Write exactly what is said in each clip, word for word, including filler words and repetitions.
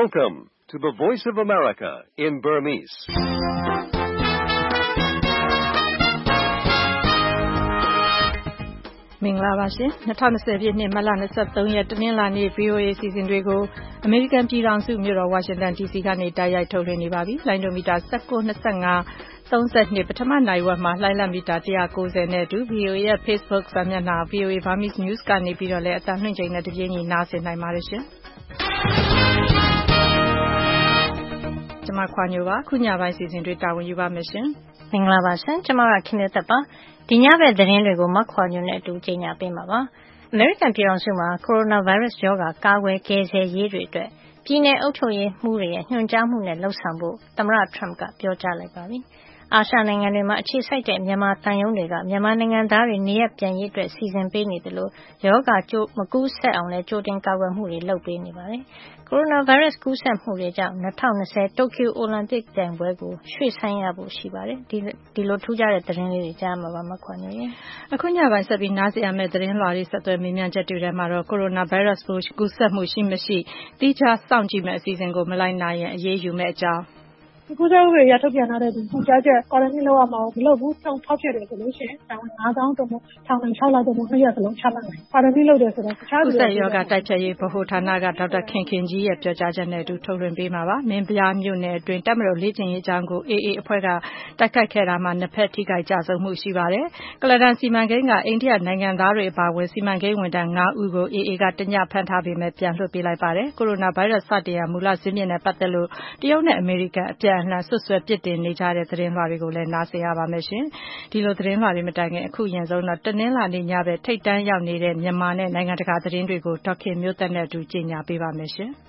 Welcome to the Voice of America in Burmese. ။မင်္ဂလာပါရှင်။၂၀၂၀ပြည့်နှစ်မတ်လ၂၃ရက်တနင်္လာနေ့ V O A အစီအစဉ်တွေကိုအမေရိကန်ပြည်ထောင်စုမြို့တော်ဝါရှင်တန် D C ကနေတိုက်ရိုက်ထုတ်လွှင့်နေပါပြီ။လိုင်းဒိုမီတာ၁၉ ၂၅ ၃၂ပထမနိုင်ဝက်မှာလှိုင်းလက်မီတာ၁၉၀နဲ့အတူ V O A ရဲ့ Facebook စာမျက်နှာ V O A Burmese News ကနေပြီးတော့လည်းအသံလွှင့်ချိန်နဲ့တပြေးညီနားဆင်နိုင်ပါတယ်ရှင်။ကျွန်မခွာညိုပါခုညပိုင်းစီစဉ်တွေတာဝန်ယူပါမယ်ရှင်။မင်္ဂလာပါရှင်။ကျွန်မကခင်ဗျသက်ပါ။ဒီညဘက်သတင်းတွေကိုမခွာညိုနဲ့အတူကြီးညာပေးမှာပါ။အမေရိကန်ပြည်ထောင်စုမှာကိုရိုနာဗိုင်းရပ်စ်ရောဂါကာကွယ်ကယ်ဆယ်ရေးတွေအတွက်ပြည်내အုပ်ချုပ်ရေးမှူးတွေရဲ့ညွှန်ကြားမှုနဲ့လှုပ်ဆောင်ဖို့သမ္မတထရမ့်ကပြောကြားလိုက်ပါပြီ။အာရှနိုင်ငံတွေမှာအခြေစိုက်တဲ့မြန်မာတန်ယုံတွေကမြန်မာနိုင်ငံသားတွေနေရပြန်ရေးအတွက်စီစဉ်ပေးနေတယ်လို့ရောဂါကြိုးမကူးဆက်အောင်လဲကြိုတင်ကာကွယ်မှုတွေလုပ်ပေးနေပါတယ်။ကိုရိုနာဗိုင်းရပ်စ်ကူးစက်မှုတွေကြောင့်၂၀၂၀တိုကျိုအိုလံပစ်ပြိုင်ပွဲကိုရွှေ့ဆိုင်းရဖို့ရှိပါတယ်။ဒီဒီလိုထူးခြားတဲ့သတင်းလေးတွေကြားမှာပါမခွာနေရင်။အခုညပိုင်းဆက်ပြီးနားဆင်ရမယ့်သတင်းလွှာတွေဆက်သွယ်မေးမြန်းချက်တွေထဲမှာတော့ကိုရိုနာဗိုင်းရပ်စ်ကူးစက်မှုရှိမရှိတိကျစောင့်ကြည့်မယ့်အစီအစဉ်ကိုမလိုက်နိုင်ရင်အရေးယူမယ့်အကြောင်းကူးစက်မှုတွေရထုတ်ပြန်လာတဲ့ဒီညွှန်ကြားချက် quarantine လောက်ရမှာမလုပ်ဘူး။ထောက်ဖြစ်တယ်ဆိုလို့ရှိရင်ဒါငါးသောင်းတော့ထောင်နဲ့၆လတော့နှစ်ရက်စလုံးချမှတ်နိုင်။ quarantine လုပ်တယ်ဆိုတော့တခြားကူးစက်ရောဂါတိုက်ဖျက်ရေးဗဟိုဌာနကဒေါက်တာခင်ခင်ကြီးရဲ့ပြောကြားချက်နဲ့အတူထုတ်လွှင့်ပေးမှာပါ။မင်းပြားမြို့နယ်အတွင်းတပ်မတော်လေ့ကျင့်ရေးအကြောင်းကို A A အဖွဲ့ကတိုက်ခိုက်ခဲ့တာမှာနှစ်ဖက်ထိခိုက်ကြဆုံးမှုရှိပါတယ်။ကလဒန်စီမံကိန်းကအိန္ဒိယနိုင်ငံသားတွေအပါအဝင်စီမံကိန်းဝန်ထမ်း၅ဦးကို A A ကတညဖမ်းထားပေမဲ့ပြန်လွှတ်ပေးလိုက်ပါတယ်။ကိုရိုနာဗိုင်းရပ်စ်စတင်ရာမူလဇစ်မြစ်နဲ့ပတ်သက်လို့တရုတ်နဲ့အမေရိကန်အပြန်အလှန်ဆွဆွဲပစ်တင်နေကြတဲ့သတင်းလွှာတွေကိုလည်းနားဆင်ရပါမယ်ရှင်။ဒီလိုသတင်းလွှာတွေမတိုင်ခင်အခုရင်ဆုံးတော့တနင်္လာနေ့ညပဲထိတ်တန်းရောက်နေတဲ့မြန်မာနဲ့နိုင်ငံတကာသတင်းတွေကိုဒေါက်ခင်မျိုးသက်နဲ့အတူကြီးညာပေးပါမယ်ရှင်။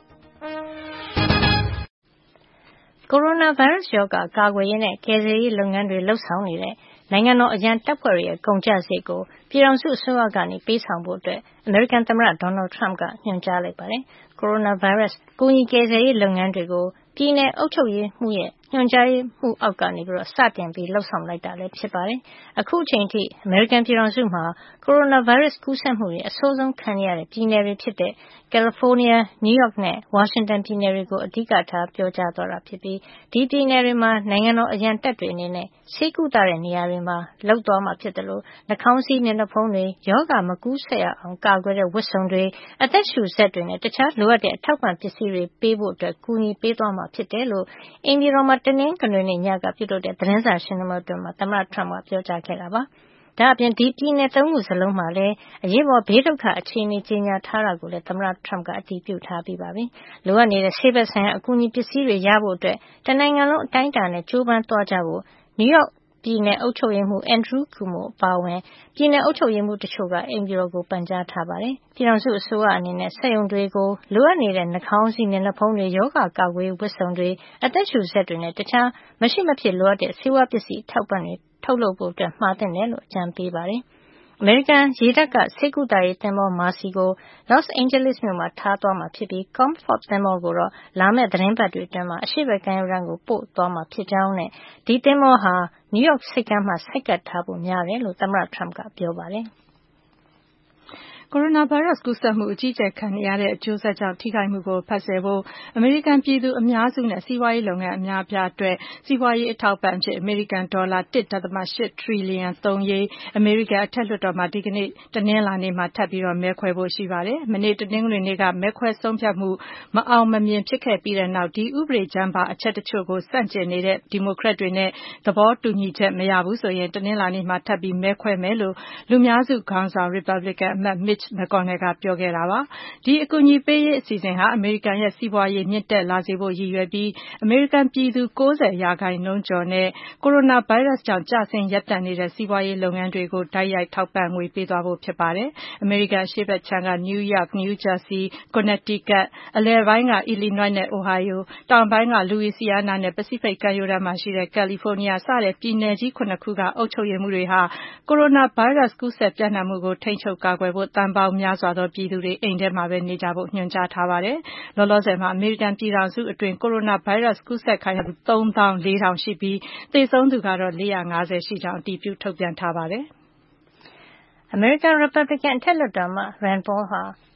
ကိုရိုနာဗိုင်းရပ်စ်ရောဂါကာကွယ်ရေးနဲ့ကယ်ဆယ်ရေးလုပ်ငန်းတွေလှုပ်ဆောင်နေတဲ့နိုင်ငံတော်အရန်တပ်ဖွဲ့တွေရဲ့ကုန်ကျစရိတ်ကိုပြည်ထောင်စုအစိုးရကနေပေးဆောင်ဖို့အတွက်အမေရိကန်သမ္မတဒေါ်နယ်ထရမ့်ကညွှန်ကြားလိုက်ပါတယ်။ကိုရိုနာဗိုင်းရပ်စ်ကူညီကယ်ဆယ်ရေးလုပ်ငန်းတွေကိုပြည်내အုပ်ချုပ်ရေးမှူးရဲ့ညွှန်ကြားမှုအောက်ကနေပြီးတော့စတင်ပြီးလှုပ်ဆောင်လိုက်တာလည်းဖြစ်ပါတယ်။အခုအချိန်ထိအမေရိကန်ပြည်ထောင်စုမှာကိုရိုနာဗိုင်းရပ်စ်ကူးစက်မှုတွေအဆိုးဆုံးခံရတဲ့ပြည်နယ်တွေဖြစ်တဲ့ကယ်လီဖိုးနီးယား၊နယူးယောက်နဲ့ဝါရှင်တန်ပြည်နယ်တွေကိုအဓိကထားပြောကြားသွားတာဖြစ်ပြီးဒီပြည်နယ်တွေမှာနိုင်ငံတော်အရန်တပ်တွေအနေနဲ့ဆေးကုသတဲ့နေရာတွေမှာလုပ်သွားမှာဖြစ်တယ်လို့နှာခေါင်းစည်းမျက်နှာဖုံးတွေရောဂါမကူးစက်ရအောင်ကာကွယ်တဲ့ဝတ်စုံတွေအသက်ရှူစက်တွေနဲ့တခြားလိုအပ်တဲ့အထောက်ပံ့ပစ္စည်းတွေပေးဖို့အတွက်ကူညီပေးသွားမှာဖြစ်တယ်လို့အိမ်ပြည်တော်မှာတနင်္ဂနွေနေ့ညကပြုလုပ်တဲ့သတင်းစာရှင်းလင်းပွဲအတွင်းမှာသမ္မတထရမ့်ကပြောကြားခဲ့တာပါ။ဒါ့အပြင်ဒီပြည်နယ်သုံးခုစလုံးမှာလည်းအရေးပေါ်ဘေးဒုက္ခအခြေအနေကြေညာထားတာကိုလည်းသမ္မတထရမ့်ကအတည်ပြုထားပြီးပါပြီ။လိုအပ်နေတဲ့ဆေးဘက်ဆိုင်ရာအကူအညီပစ္စည်းတွေရဖို့အတွက်တနိုင်ငံလုံးအတိုင်းအတာနဲ့ကြိုးပမ်းသွားကြဖို့နယူးယောက်ပြည်နယ်အုပ်ချုပ်ရေးမှူး Andrew Cuomo အပါအဝင်ပြည်နယ်အုပ်ချုပ်ရေးမှူးတချို့ကအိမ်ပြည်တော်ကိုပန်ကြားထားပါတယ်။ပြည်ထောင်စုအစိုးရအနေနဲ့စက်ရုံတွေကိုလိုအပ်နေတဲ့နှာခေါင်းစည်းမျက်နှာဖုံးတွေရောဂါကာကွယ်ဝတ်စုံတွေအသက်ရှူစက်တွေနဲ့တခြားမရှိမဖြစ်လိုအပ်တဲ့ဆေးဝါးပစ္စည်းထောက်ပံ့တွေထုတ်လုပ်ဖို့အတွက်မှာသင့်တယ်လို့အကြံပေးပါတယ်။အမေရိကန်ရေတပ်ကဆေးကုသရေးသင်္ဘော Mercy ကို Los Angeles မြို့မှာထားသွားမှာဖြစ်ပြီး Comfort သင်္ဘောကိုတော့လာမယ့်သတင်းပတ်တွေအတွင်းမှာအရှေ့ဘက်ကမ်းရိုးတန်းကိုပို့သွားမှာဖြစ်ကြောင်းနဲ့ဒီသင်္ဘောဟာနယူးယောက်ဆိပ်ကမ်းမှာဆိုက်ကပ်ထားဖို့များတယ်လို့သမ္မတထရမ့်ကပြောပါတယ်။ကိုရိုနာဗိုင်းရပ်စ်ကူးစက်မှုအကြီးအကျယ်ခံနေရတဲ့အကျိုးဆက်ကြောင့်ထိခိုက်မှုကိုဖက်ဆယ်ဖို့အမေရိကန်ပြည်သူအများစုနဲ့စီးပွားရေးလုပ်ငန်းအများအပြားအတွက်စီးပွားရေးအထောက်ပံ့အဖြစ်အမေရိကန်ဒေါ်လာတစ်ဒသမရှစ်ထရီလီယံသုံးရေးအမေရိကန်အထက်လွှတ်တော်မှာဒီကနေ့တနင်္လာနေ့မှာထပ်ပြီးတော့မဲခွဲဖို့ရှိပါတယ်။မနေ့တနင်္ဂနွေနေ့ကမဲခွဲဆုံးဖြတ်မှုမအောင်မမြင်ဖြစ်ခဲ့ပြီးတဲ့နောက်ဒီဥပဒေကြမ်းပါအချက်တချို့ကိုစန့်ကျင်နေတဲ့ဒီမိုကရက်တွေနဲ့သဘောတူညီချက်မရဘူးဆိုရင်တနင်္လာနေ့မှာထပ်ပြီးမဲခွဲမယ်လို့လူများစုခေါင်းဆောင် Republican အမတ် Mitch McConnell ကပြောခဲ့တာပါ။ဒီအကူအညီပေးရေးအစီအစဉ်ဟာအမေရိကန်ရဲ့စီးပွားရေးမြင့်တက်လာစေဖို့ရည်ရွယ်ပြီးအမေရိကန်ပြည်သူ၉၀ရာခိုင်နှုန်းကျော်နဲ့ကိုရိုနာဗိုင်းရပ်စ်ကြောင့်ကျဆင်းရပ်တန့်နေတဲ့စီးပွားရေးလုပ်ငန်းတွေကိုတိုက်ရိုက်ထောက်ပံ့ငွေပေးသွားဖို့ဖြစ်ပါတယ်။အမေရိကန်အရှေ့ဘက်ခြမ်းက New York, New Jersey, Connecticut, အလယ်ပိုင်းက Illinois နဲ့ Ohio, တောင်ပိုင်းက Louisiana နဲ့ Pacific ကမ်းရိုးတန်းမှာရှိတဲ့ California စတဲ့ပြည်နယ်ကြီးခုနှစ်ခုကအုပ်ချုပ်ရေးမှူးတွေဟာကိုရိုနာဗိုင်းရပ်စ်ကူးစက်ပြန့်နှံ့မှုကိုထိန်းချုပ်ကာကွယ်ဖို့သန်းပေါင်းများစွာသောပြည်သူတွေအိမ်ထဲမှာပဲနေကြဖို့ညွှန်ကြားထားပါတယ်။လောလောဆယ်မှာအမေရိကန်ပြည်ထောင်စုအတွင်းကိုရိုနာဗိုင်းရပ်စ်ကူးစက်ခံရသူသုံးသောင်းလေးထောင်ရှိပြီးသေဆုံးသူကတော့လေးရာငါးဆယ်ရှိကြောင်းအတည်ပြုထုတ်ပြန်ထားပါတယ်။အမေရိကန် Republican အထက်လွှတ်တော်အမတ် Rand Paul ဟာ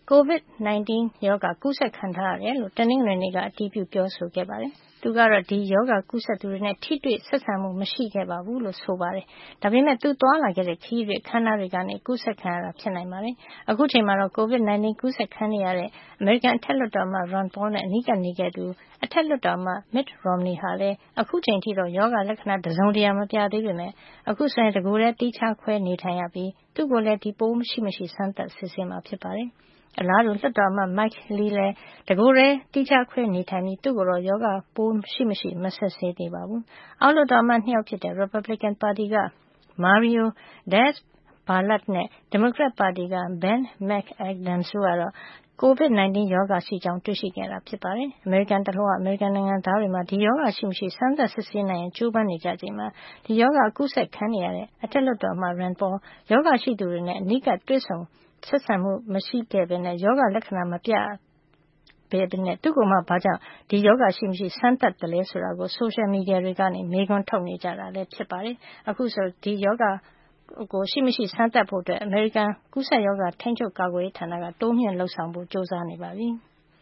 COVID nineteen ရောဂါကူးစက်ခံထားရတယ်လို့တနင်္ဂနွေနေ့ကအတည်ပြုပြောဆိုခဲ့ပါတယ်။သူကတော့ဒီရောဂါကူးစက်သူတွေနဲ့ထိတွေ့ဆက်ဆံမှုမရှိခဲ့ပါဘူးလို့ဆိုပါတယ်။ဒါပေမဲ့သူသွားလာခဲ့တဲ့ခရီးတွေခန္ဓာတွေကနေကူးစက်ခံရတာဖြစ်နိုင်ပါတယ်။အခုချိန်မှာတော့ COVID nineteen ကူးစက်ခံနေရတဲ့အမေရိကန်အထက်လွှတ်တော်အမတ် Ron Paul နဲ့အနီးကပ်နေခဲ့သူအထက်လွှတ်တော်အမတ် Mitt Romney ဟာလည်းအခုချိန်ထိတော့ရောဂါလက္ခဏာတစုံတရာမပြသေးပေမဲ့အခုဆိုရင်တကူတည်းတီးခြားခွဲနေထိုင်ရပြီးသူ့ကိုလည်းဒီပိုးမရှိမရှိစမ်းသပ်စစ်ဆေးမှာဖြစ်ပါတယ်။အလားတူလွှတ်တော်အမတ် Mike Lee လည်းတကူတည်းတီးခြားခွဲနေထိုင်ပြီးသူ့ကိုတော့ရောဂါပိုးရှိမရှိမစစ်ဆေးသေးပါဘူး။အောက်လွှတ်တော်အမတ်နှစ်ယောက်ဖြစ်တဲ့ Republican ပါတီက Mario Diaz-Balart နဲ့ Democrat ပါတီက Ben McAdams တို့ကတော့COVID nineteen ရောဂါရှိကြောင်းတွေ့ရှိခဲ့တာဖြစ်ပါတယ်။အမေရိကန်တလွှားအမေရိကန်နိုင်ငံသားတွေမှာဒီရောဂါရှိမရှိစမ်းသပ်စစ်ဆေးနိုင်ရင်ကြိုးပမ်းနေကြချိန်မှာဒီရောဂါကူးစက်ခံနေရတဲ့အထက်လွှတ်တော်အမတ် Rand Paul ရောဂါရှိသူတွေနဲ့အနီးကပ်တွေ့ဆုံဆက်ဆံမှုမရှိခဲ့ဘဲနဲ့ရောဂါလက္ခဏာမပြဘဲနဲ့သူ့ကိုယ်မှဘာကြောင့်ဒီရောဂါရှိမရှိစမ်းသပ်တယ်လဲဆိုတာကိုဆိုရှယ်မီဒီယာတွေကနေမေးခွန်းထုတ်နေကြတာလည်းဖြစ်ပါတယ်။အခုဆိုဒီရောဂါကိုရှိမရှိစမ်းသပ်ဖို့အတွက်အမေရိကန်ကူးစက်ရောဂါထိန်းချုပ်ကာကွယ်ရေးဌာနကတိုးမြှင့်လှုပ်ဆောင်ဖို့ကြိုးစားနေပါပြီ။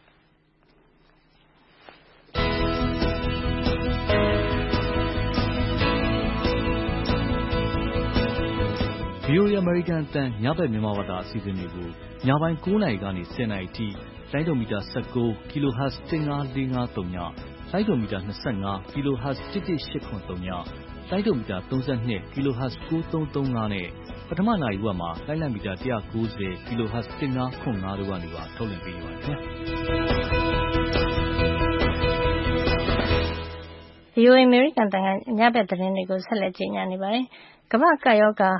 V O A အမေရိကန်အသံညဘက်မြန်မာဘာသာအစီအစဉ်တွေကိုညပိုင်း၉နာရီကနေ၁၀နာရီအထိလိုင်းဒိုမီတာ၁၉ kilohertz ၁၅၄၅၃ညလိုင်းဒိုမီတာ၂၅ kilohertz ၁၁၈၇၃ညလိုင်းဒိုမီတာ၃၂ kilohertz ၉၃၃၅နဲ့ပထမနာရီဝက်မှာလိုင်းလံမီတာ၁၉၀ kilohertz ၁၅၇၅တို့ကနေပါထုတ်လွှင့်ပေးနေပါတယ်ခင်ဗျာ။ V O A အမေရိကန်တန်ကညဘက်သတင်းတွေကိုဆက်လက်ကြီးညာနေပါတယ်။ကမ္ဘာ့ကပ်ရောဂါ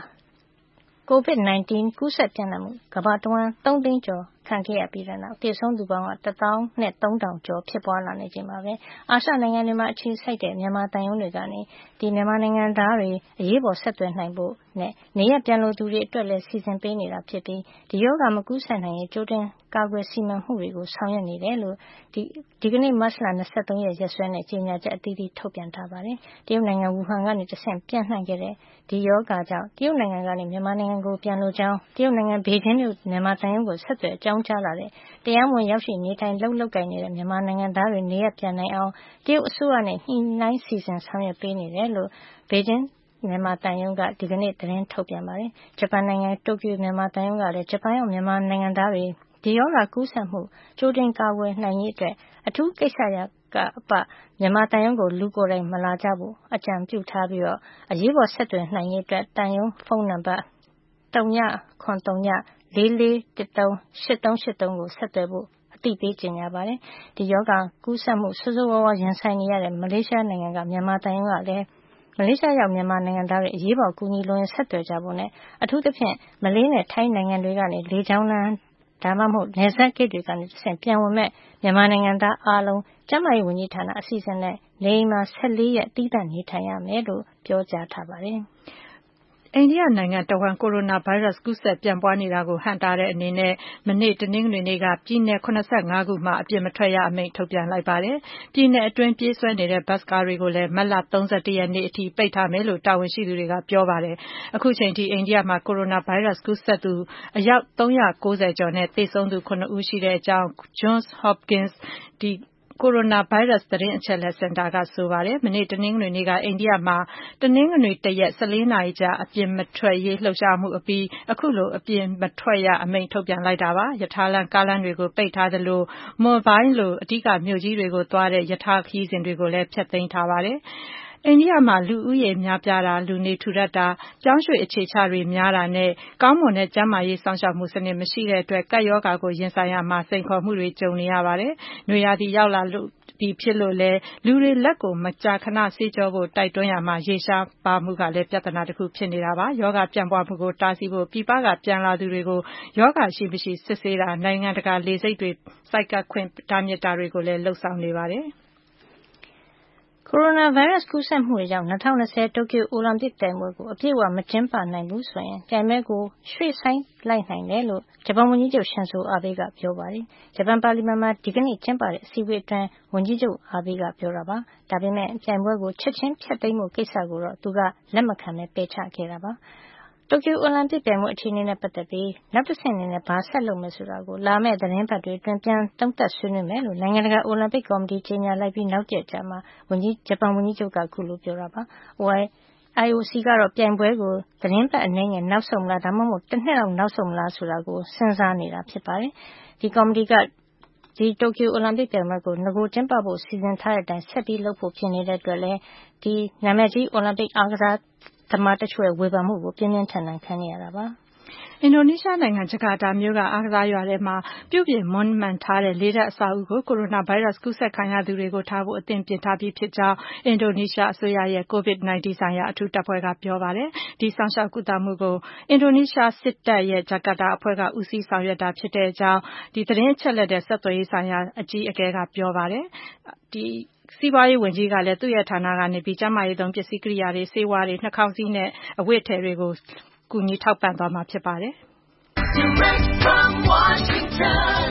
COVID nineteen ကူးစက်ပြန့်နှံ့မှုကမ္ဘာတဝန်းသုံးသိန်းကျော်ခံခဲ့ရပြီးတဲ့နောက်သေဆုံးသူပေါင်းကတသောင်းနဲ့သုံးထောင်ကျော်ဖြစ်ပွားလာနေချိန်မှာပဲအာရှနိုင်ငံတွေမှာအခြေစိုက်တဲ့မြန်မာတန်ယုံတွေကနေဒီမြန်မာနိုင်ငံသားတွေအရေးပေါ်ဆက်သွယ်နိုင်ဖို့နဲ့နေရပြန်လို့သူတွေအတွက်လည်းစီစဉ်ပေးနေတာဖြစ်ပြီးဒီယောဂမကူးစက်နိုင်ရင်ကြိုတင်ကာကွယ်စီမံမှုတွေကိုဆောင်ရွက်နေတယ်လို့ဒီဒီကနေ့မတ်လ၂၃ရက်ရက်စွဲနဲ့ကြေညာချက်အသီးသီးထုတ်ပြန်ထားပါတယ်။တရုတ်နိုင်ငံဝူဟန်ကနေတဆင့်ပြန့်နှံ့ခဲ့တဲ့ဒီယောဂကြောင့်တရုတ်နိုင်ငံကနေမြန်မာနိုင်ငံကိုပြန်လို့ကြောင်းတရုတ်နိုင်ငံဘေဂျင်းမြို့မြန်မာတန်ယုံကိုဆက်သွယ်အကြောင်းကြားလာတဲ့တရားမဝင်ရောက်ရှိနေထိုင်လှုပ်လှုပ်ကိုင်နေတဲ့မြန်မာနိုင်ငံသားတွေနေရပြန်နိုင်အောင်တရုတ်အစိုးရနဲ့ညှိနှိုင်းစီစဉ်ဆောင်ရွက်ပေးနေတယ်လို့ဘေဂျင်းမြန်မာတန်ယုံကဒီကနေ့သတင်းထုတ်ပြန်ပါတယ်။ဂျပန်နိုင်ငံတိုကျိုမြန်မာတန်ယုံကလည်းဂျပန်ရောက်မြန်မာနိုင်ငံသားတွေဒီရောဂါကူးစက်မှုကြိုတင်ကာကွယ်နိုင်ရေးအတွက်အထူးကိစ္စရပ်ကအပမြန်မာတန်ယုံကိုလူကိုယ်တိုင်မလာကြဖို့အကြံပြုထားပြီးတော့အရေးပေါ်ဆက်သွယ်နိုင်ရေးအတွက်တန်ယုံဖုန်းနံပါတ်၃ညခွန်၃ညလေးလေးတစ်၃ရှစ်၃ရှစ်၃ကိုဆက်သွယ်ဖို့အသိပေးကြေညာပါတယ်။ဒီရောဂါကူးစက်မှုဆိုးဆိုးဝါးဝါးရင်ဆိုင်နေရတဲ့မလေးရှားနိုင်ငံကမြန်မာတန်ယုံကလည်းမလေးရှားရောက်မြန်မာနိုင်ငံသားတွေအရေးပေါ်ကူညီလိုရင်ဆက်သွယ်ကြဖို့နဲ့အထူးသဖြင့်မလေးနဲ့ထိုင်းနိုင်ငံတွေကနေလေကြောင်းလမ်းဒါမှမဟုတ်နယ်စပ်ဂိတ်တွေကနေတဆင့်ပြန်ဝင်မဲ့မြန်မာနိုင်ငံသားအားလုံးကျန်းမာရေးဝန်ကြီးဌာနအစီအစဉ်နဲ့နေအိမ်မှာ၁၄ရက်တည်တံ့နေထိုင်ရမယ်လို့ပြောကြားထားပါတယ်။အိန္ဒိယနိုင်ငံတဝန်းကိုရိုနာဗိုင်းရပ်စ်ကူးစက်ပြန့်ပွားနေတာကိုဟန့်တားတဲ့အနေနဲ့မနေ့တနင်္ဂနွေနေ့ကပြည်နယ်၇၅ခုမှာအပြင်မထွက်ရအမိန့်ထုတ်ပြန်လိုက်ပါတယ်။ပြည်နယ်အတွင်းပြေးဆွဲနေတဲ့ဘတ်စ်ကားတွေကိုလည်းမတ်လ၃၁ရက်နေ့အထိပိတ်ထားမယ်လို့တာဝန်ရှိသူတွေကပြောပါတယ်။အခုချိန်ထိအိန္ဒိယမှာကိုရိုနာဗိုင်းရပ်စ်ကူးစက်သူအယောက်၃၉၀ကျော်နဲ့သေဆုံးသူ၇ဦးရှိတဲ့အကြောင်း Johns Hopkins ဒီကိုရိုနာဗိုင်းရပ်စ်သတင်းအချက်အလက်စင်တာကဆိုပါတယ်။မနေ့တနင်္ဂနွေနေ့ကအိန္ဒိယမှာတနင်္ဂနွေတရက်၁၄နာရီကြာအပြင်မထွက်ရေးလှုပ်ရှားမှုအပြီးအခုလိုအပြင်မထွက်ရအမိန့်ထုတ်ပြန်လိုက်တာပါ။ရထားလမ်းကားလမ်းတွေကိုပိတ်ထားသလိုမွန်ဘိုင်းလိုအဓိကမြို့ကြီးတွေကိုသွားတဲ့ရထားခရီးစဉ်တွေကိုလည်းဖျက်သိမ်းထားပါတယ်။အိန္ဒိယမှာလူဦးရေများပြားတာလူနေထူထပ်တာပြောင်းရွှေ့အခြေချတွေများတာနဲ့ကောင်းမွန်တဲ့ကျန်းမာရေးစောင့်ရှောက်မှုစနစ်မရှိတဲ့အတွက်ကပ်ရောဂါကိုရင်ဆိုင်ရမှာစိန်ခေါ်မှုတွေကြုံနေရပါတယ်။နွေရာသီရောက်လာလို့ဒီဖြစ်လို့လဲလူတွေလက်ကိုမကြာခဏဆေးကြောဖို့တိုက်တွန်းရမှာရေရှားပါမှုကလည်းပြဿနာတစ်ခုဖြစ်နေတာပါယောဂပြန့်ပွားမှုကိုတားဆီးဖို့ပြည်ပကပြန်လာသူတွေကိုယောဂရှိမရှိစစ်ဆေးတာနိုင်ငံတကာလေဆိပ်တွေစိုက်ကပ်ခွင့်တားမြစ်တာတွေကိုလည်းလှုပ်ဆောင်နေပါတယ်ကိုရိုနာဗိုင်းရပ်စ်ကူးစက်မှုတွေကြောင့်၂၀၂၀တိုကျိုအိုလံပစ်ပြိုင်ပွဲကိုအပြည့်အဝမကျင်းပနိုင်ဘူးဆိုရင်ပြိုင်ပွဲကိုရွှေ့ဆိုင်းလိုက်နိုင်တယ်လို့ဂျပန်ဝန်ကြီးချုပ်ရှင်ဇိုအာဘေးကပြောပါတယ်။ဂျပန်ပါလီမန်မှာဒီကနေ့ကျင်းပတဲ့အစည်းအဝေးအတွင်းဝန်ကြီးချုပ်အာဘေးကပြောတာပါ။ဒါပေမဲ့ပြိုင်ပွဲကိုချက်ချင်းဖျက်သိမ်းမှုကိစ္စကိုတော့သူကလက်မခံပဲပယ်ချခဲ့တာပါ။တိုကျိုအိုလံပစ်ပြိုင်ပွဲအခြေအနေနဲ့ပတ်သက်ပြီးနောက်တစ်ဆင့်အနေနဲ့ဘာဆက်လုပ်မယ်ဆိုတာကိုလာမယ့်သတင်းပတ်တွေအတွင်းပြန်သုံးသပ်ဆွေးနွေးမယ်လို့နိုင်ငံတကာအိုလံပစ်ကော်မတီကြေညာလိုက်ပြီးနောက်တရက်ကြာမှာဝန်ကြီးဂျပန်ဝန်ကြီးချုပ်ကအခုလိုပြောတာပါ။အိုင် အို စီ ကတော့ပြိုင်ပွဲကိုသတင်းပတ်အနည်းငယ်နောက်ဆုတ်မလားဒါမှမဟုတ်တစ်နှစ်လောက်နောက်ဆုတ်မလားဆိုတာကိုစဉ်းစားနေတာဖြစ်ပါတယ်။ဒီကော်မတီကဒီတိုကျိုအိုလံပစ်ပြိုင်ပွဲကိုငကိုကျင်းပဖို့စီစဉ်ထားတဲ့အတိုင်းဆက်ပြီးလုပ်ဖို့ဖြစ်နေတဲ့အတွက်လည်းဒီနာမည်ကြီးအိုလံပစ်အားကစားသမားတချို့ရဲ့ဝေဖန်မှုကိုပြင်းပြင်းထန်ထန်ခံနေရတာပါအင်ဒိုနီးရှားနိုင်ငံဂျကာတာမြို့ကအားကစားရွာထဲမှာပြုပြင်မွမ်းမံထားတဲ့လေးထပ်အဆောက်အဦကိုကိုရိုနာဗိုင်းရပ်စ်ကူးစက်ခံရသူတွေကိုထားဖို့အသင့်ပြင်ထားပြီးဖြစ်ကြောင်းအင်ဒိုနီးရှားအစိုးရရဲ့ ကိုဗစ် ၁၉ ဆိုင်ရာအထူးတပ်ဖွဲ့ကပြောပါတယ်။ဒီဆောင်ရှောက်ကုသမှုကိုအင်ဒိုနီးရှားစစ်တပ်ရဲ့ဂျကာတာအဖွဲ့ကဦးစီးဆောင်ရွက်တာဖြစ်တဲ့အကြောင်းဒီသတင်းအချက်အလက်တဲ့ဆက်သွယ်ရေးဆိုင်ရာအကြီးအကဲကပြောပါတယ်။ဒီစီးပွားရေးဝန်ကြီးကလည်းသူ့ရဲ့ဌာနကနေပြီးကျန်းမာရေးသုံးပစ္စည်းကိရိယာတွေဆေးဝါးတွေနှာခေါင်းစည်းနဲ့အဝတ်အထည်တွေကိုကူညီထောက်ပံ့သွားမှာဖြစ်ပါတယ်။ Direct from Washington,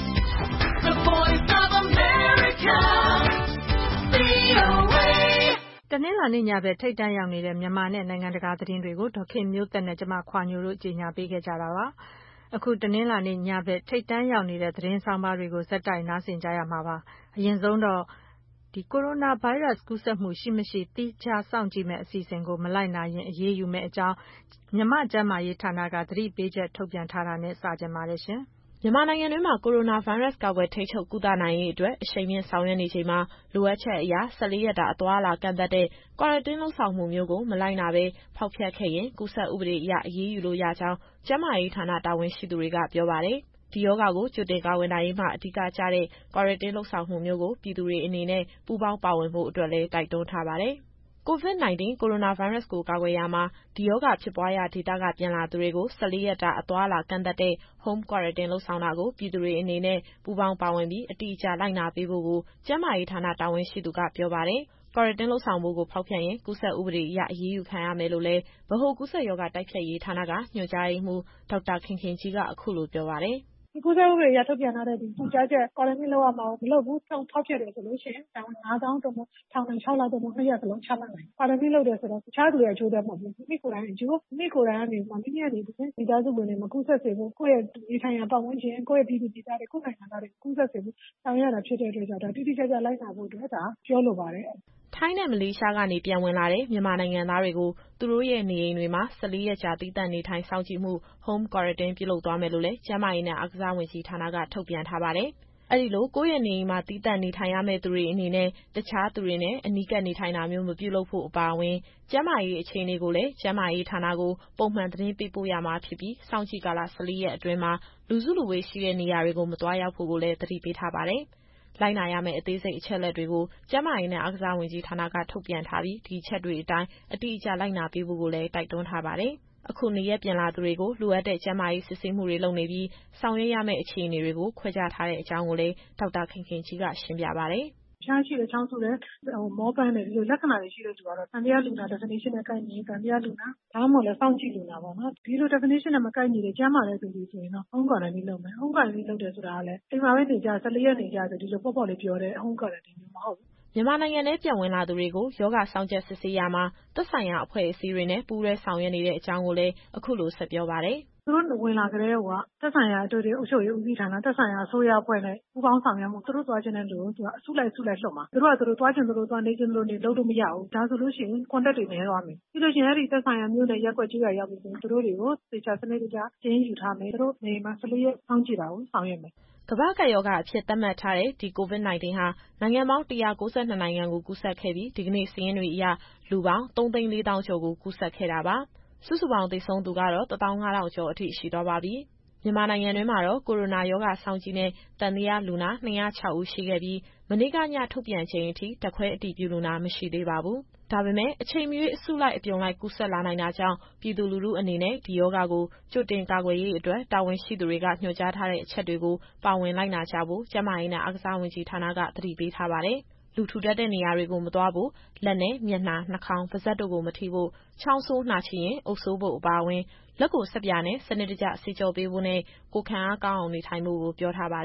the voice of America, ဗွီအိုအေ တနင်္လာနေ့ညဘက်ထိပ်တန်းရောက်နေတဲ့မြန်မာနဲ့နိုင်ငံတကာသတင်းတွေကိုဒေါ်ခင်မျိုးသက်နဲ့ကျမခွာညိုတို့ကြီးညာပေးခဲ့ကြတာပါ။အခုတနင်္လာနေ့ညဘက်ထိပ်တန်းရောက်နေတဲ့သတင်းဆောင်ပါတွေကိုဇက်တိုက်နားဆင်ကြရမှာပါ။အရင်ဆုံးတော့ဒီကိုရိုနာဗိုင်းရပ်စ်ကူးစက်မှုရှိမရှိတိကျစောင့်ကြည့်မဲ့အစီအစဉ်ကိုမလိုက်နိုင်ရင်အရေးယူမဲ့အကြောင်းမြန်မာ့ကျန်းမာရေးဌာနကသတိပေးချက်ထုတ်ပြန်ထားတာနဲ့စကြင်ပါတယ်ရှင်။မြန်မာနိုင်ငံတွင်းမှာကိုရိုနာဗိုင်းရပ်စ်ကာကွယ်ထိန်းချုပ်ကုသနိုင်ရေးအတွက်အရှိန်မြင့်ဆောင်ရွက်နေချိန်မှာလိုအပ်ချက်အရ၁၄ရက်တာအသွားအလာကန့်သတ်တဲ့ Quarantine လုပ်ဆောင်မှုမျိုးကိုမလိုက်နာဘဲဖောက်ဖျက်ခဲ့ရင်ကူးစက်ဥပဒေအရအရေးယူလို့ရကြောင်းကျန်းမာရေးဌာနတာဝန်ရှိသူတွေကပြောပါတယ်။ဒီရောဂါကိုကြိုတင်ကာကွယ်နိုင်ရေးမှာအဓိကကျတဲ့ Quarantine လုပ်ဆောင်မှုမျိုးကိုပြည်သူတွေအနေနဲ့ပူးပေါင်းပါဝင်ဖို့အတွက်လည်းတိုက်တွန်းထားပါတယ်။ ကိုဗစ် ၁၉ ကိုရိုနာဗိုင်းရပ်စ်ကိုကာကွယ်ရာမှာဒီရောဂါဖြစ်ပွားရာဒေသကပြန်လာသူတွေကို၁၄ရက်တာအသွားအလာကန့်သတ်တဲ့ Home Quarantine လုပ်ဆောင်တာကိုပြည်သူတွေအနေနဲ့ပူးပေါင်းပါဝင်ပြီးအတိအကျလိုက်နာပေးဖို့ကိုကျန်းမာရေးဌာနတာဝန်ရှိသူကပြောပါတယ်။ Quarantine လုပ်ဆောင်ဖို့ကိုဖောက်ဖျက်ရင်ကူးစက်ဥပဒေအရအရေးယူခံရမယ်လို့လည်းဗဟိုကူးစက်ရောဂါတိုက်ဖျက်ရေးဌာနကညွှန်ကြားရေးမှူးဒေါက်တာခင်ခင်ကြီးကအခုလိုပြောပါတယ်။ဒီကူးစက်ဥပဒေအရထုတ်ပြန်ထားတဲ့ဒီညွှန်ကြားချက် Quarantine လုပ်ရမှာကိုမလုပ်ဘူးဖောက်ဖျက်တယ်ဆိုလို့ရှိရင်ဒဏ်ငွေငါးသောင်းသို့မဟုတ်ထောင်ဒဏ်ခြောက်လသို့မဟုတ်နှစ်ရက်စလုံးချမှတ်နိုင်တယ်။ Quarantine လုပ်တယ်ဆိုတော့တခြားသူရဲ့အကျိုးအတွက်မဟုတ်ဘူး။မိမိကိုယ်တိုင်အကျိုးမိမိကိုယ်တိုင်ကနေမိမိကနေမိသားစုဝင်တွေမကူးစက်စေဖို့ကိုယ့်ရဲ့နေထိုင်ရာပတ်ဝန်းကျင်ကိုယ့်ရဲ့ပြည်သူပြည်သားတွေကိုယ့်နိုင်ငံသားတွေကူးစက်စေဖို့ဆောင်ရွက်ရတာဖြစ်တဲ့အတွက်ကြောင့်ဒါတိတိကျကျလိုက်နာဖို့အတွက်ဒါပြောလိုပါတယ်။ထိုင်းနဲ့မလေးရှားကနေပြန်ဝင်လာတဲ့မြန်မာနိုင်ငံသားတွေကိုသူတို့ရဲ့နေအိမ်တွေမှာ၁၄ရက်ကြာသီးသန့်နေထိုင်စောင့်ကြည့်မှု Home Quarantine ပြုလုပ်သွားမယ်လို့လည်းကျန်းမာရေးနဲ့အားကစားဝန်ကြီးဌာနကထုတ်ပြန်ထားပါတယ်။အဲဒီလိုကိုယ့်ရဲ့နေအိမ်မှာသီးသန့်နေထိုင်ရမယ့်သူတွေအနေနဲ့တခြားသူတွေနဲ့အနီးကပ်နေထိုင်တာမျိုးမပြုလုပ်ဖို့အပါအဝင်ကျန်းမာရေးအခြေအနေကိုလည်းကျန်းမာရေးဌာနကိုပုံမှန်သတင်းပေးပို့ရမှာဖြစ်ပြီးစောင့်ကြည့်ကာလ၁၄ရက်အတွင်းမှာလူစုလူဝေးရှိတဲ့နေရာတွေကိုမသွားရောက်ဖို့ကိုလည်းသတိပေးထားပါတယ်။လိုက်နာရမယ့်အသေးစိတ်အချက်အလက်တွေကိုကျန်းမာရေးနဲ့အားကစားဝန်ကြီးဌာနကထုတ်ပြန်ထားပြီးဒီချက်တွေအတိုင်းအတိအကျလိုက်နာပေးဖို့ကိုလည်းတိုက်တွန်းထားပါတယ်။အခုနေရက်ပြန်လာသူတွေကိုလိုအပ်တဲ့ကျန်းမာရေးစစ်ဆေးမှုတွေလုပ်နေပြီးဆောင်ရွက်ရမယ့်အခြေအနေတွေကိုခွဲခြားထားတဲ့အကြောင်းကိုလည်းဒေါက်တာခင်ခင်ကြီးကရှင်းပြပါတယ်။ဖျားရှိတယ်ချောင်းဆိုးတယ်မောပန်းတယ်ဒီလိုလက္ခဏာတွေရှိတဲ့သူကတော့သံသယလူနာ definition နဲ့ကိုက်ညီရင်သံသယလူနာဒါမှမဟုတ်လည်းစောင့်ကြည့်လူနာပေါ့နော်ဒီလို definition နဲ့မကိုက်ညီတဲ့ကျန်းမာတဲ့သူတွေဆိုရင်တော့ Home Quarantine လုပ်မယ်။ Home Quarantine လုပ်တယ်ဆိုတာကလည်းအိမ်မှာပဲနေကြ၁၄ရက်နေကြဆိုဒီလိုပေါ့ပေါ့လေးပြောတဲ့ Home Quarantine မျိုးမဟုတ်ဘူး။မြန်မာနိုင်ငံထဲပြန်ဝင်လာသူတွေကိုရောဂါစောင့်ကြပ်စစ်ဆေးရာမှာသက်ဆိုင်ရာအဖွဲ့အစည်းတွေနဲ့ပူးတွဲဆောင်ရွက်နေတဲ့အကြောင်းကိုလည်းအခုလိုဆက်ပြောပါတယ်။သူတို့ဝင်လာကြတဲ့ဟိုကသက်ဆိုင်ရာအတွေ့အကြုံအုပ်ချုပ်ရေးဦးစီးဌာနသက်ဆိုင်ရာအစိုးရအဖွဲ့နဲ့ပူးပေါင်းဆောင်ရွက်မှုသူတို့သွားခြင်းတဲ့လူကိုသူကအစုလိုက်စုလိုက်လွှတ်မှာသူတို့ကသူတို့သွားခြင်းသူတို့သွားနေခြင်းသူတို့နေလို့လို့မရဘူးဒါဆိုလို့ရှိရင် contact တွေနည်းသွားမယ်ပြီးလို့ရှိရင်အဲ့ဒီသက်ဆိုင်ရာမြို့နယ်ရပ်ကွက်ကျေးရွာရောက်ပြီဆိုရင်သူတို့တွေကိုသေချာစနစ်တကျကျင်းယူထားမယ်သူတို့နေမှာ၁၄ရက်စောင့်ကြည့်တာကိုဆောင်ရွက်မယ်ကမ္ဘာ့ကပ်ရောဂါအဖြစ်သတ်မှတ်ထားတဲ့ဒီကိုဗစ် ၁၉ ဟာနိုင်ငံပေါင်း၁၉၂နိုင်ငံကိုကူးစက်ခဲ့ပြီးဒီကနေ့စာရင်းတွေအရလူပေါင်းသုံးသိန်းလေးသောင်းကျော်ကိုကူးစက်ခဲ့တာပါ။စုစုပေါင်းသေဆုံးသူကတော့တစ်သောင်းငါးထောင်ကျော်အထိရှိသွားပါပြီ။မြန်မာနိုင်ငံတွင်းမှာတော့ကိုရိုနာရောဂါစောင့်ကြည့်နဲ့သံသယလူနာ၂၀၆ဦးရှိခဲ့ပြီးမနေ့ကညထုတ်ပြန်ချိန်အထိဓာတ်ခွဲအတည်ပြုလူနာမရှိသေးပါဘူး။ဒါပေမဲ့အချိန်မရွေးအစုလိုက်အပြုံလိုက်ကူးစက်လာနိုင်တာကြောင့်ပြည်သူလူထုအနေနဲ့ဒီရောဂါကိုကြိုတင်ကာကွယ်ရေးအတွက်တာဝန်ရှိသူတွေကညွှန်ကြားထားတဲ့အချက်တွေကိုပါဝင်လိုက်နာကြဖို့ကျန်းမာရေးနဲ့အားကစားဝန်ကြီးဌာနကသတိပေးထားပါတယ်။လူထူထပ်တဲ့နေရာတွေကိုမသွားဖို့လက်နဲ့မျက်နှာနှာခေါင်းပါးစပ်တို့ကိုမထိဖို့ချောင်းဆိုးနှာချေရင်အုပ်စိုးဖို့အပါအဝင်လက်ကိုဆပ်ပြာနဲ့စနစ်တကျဆေးကြောပေးဖို့နဲ့ကိုယ်ခံအားကောင်းအောင်နေထိုင်ဖို့ကိုပြောထားပါတယ်။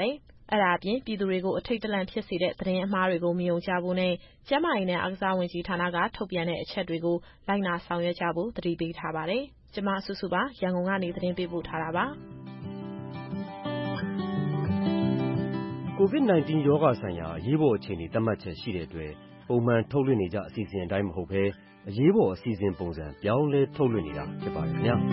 အဲဒါအပြင်ပြည်သူတွေကိုအထိတ်တလန့်ဖြစ်စေတဲ့သတင်းအမှားတွေကိုမယုံကြဖို့နဲ့ကျန်းမာရေးနဲ့အားကစားဝန်ကြီးဌာနကထုတ်ပြန်တဲ့အချက်တွေကိုလိုက်နာဆောင်ရွက်ကြဖို့သတိပေးထားပါတယ်။ကျွန်မစုစုပါရန်ကုန်ကနေသတင်းပေးပို့ထားတာပါ။ ကိုဗစ် ၁၉ ရောဂါဆိုင်ရာအရေးပေါ်အခြေအနေသတ်မှတ်ချက်ရှိတဲ့အတွက်ပုံမှန်ထုတ်လွှင့်နေကြအစီအစဉ်အတိုင်းမဟုတ်ဘဲအရေးပေါ်အစီအစဉ်ပုံစံပြောင်းလဲထုတ်လွှင့်နေတာဖြစ်ပါတယ်ခင်ဗျာ။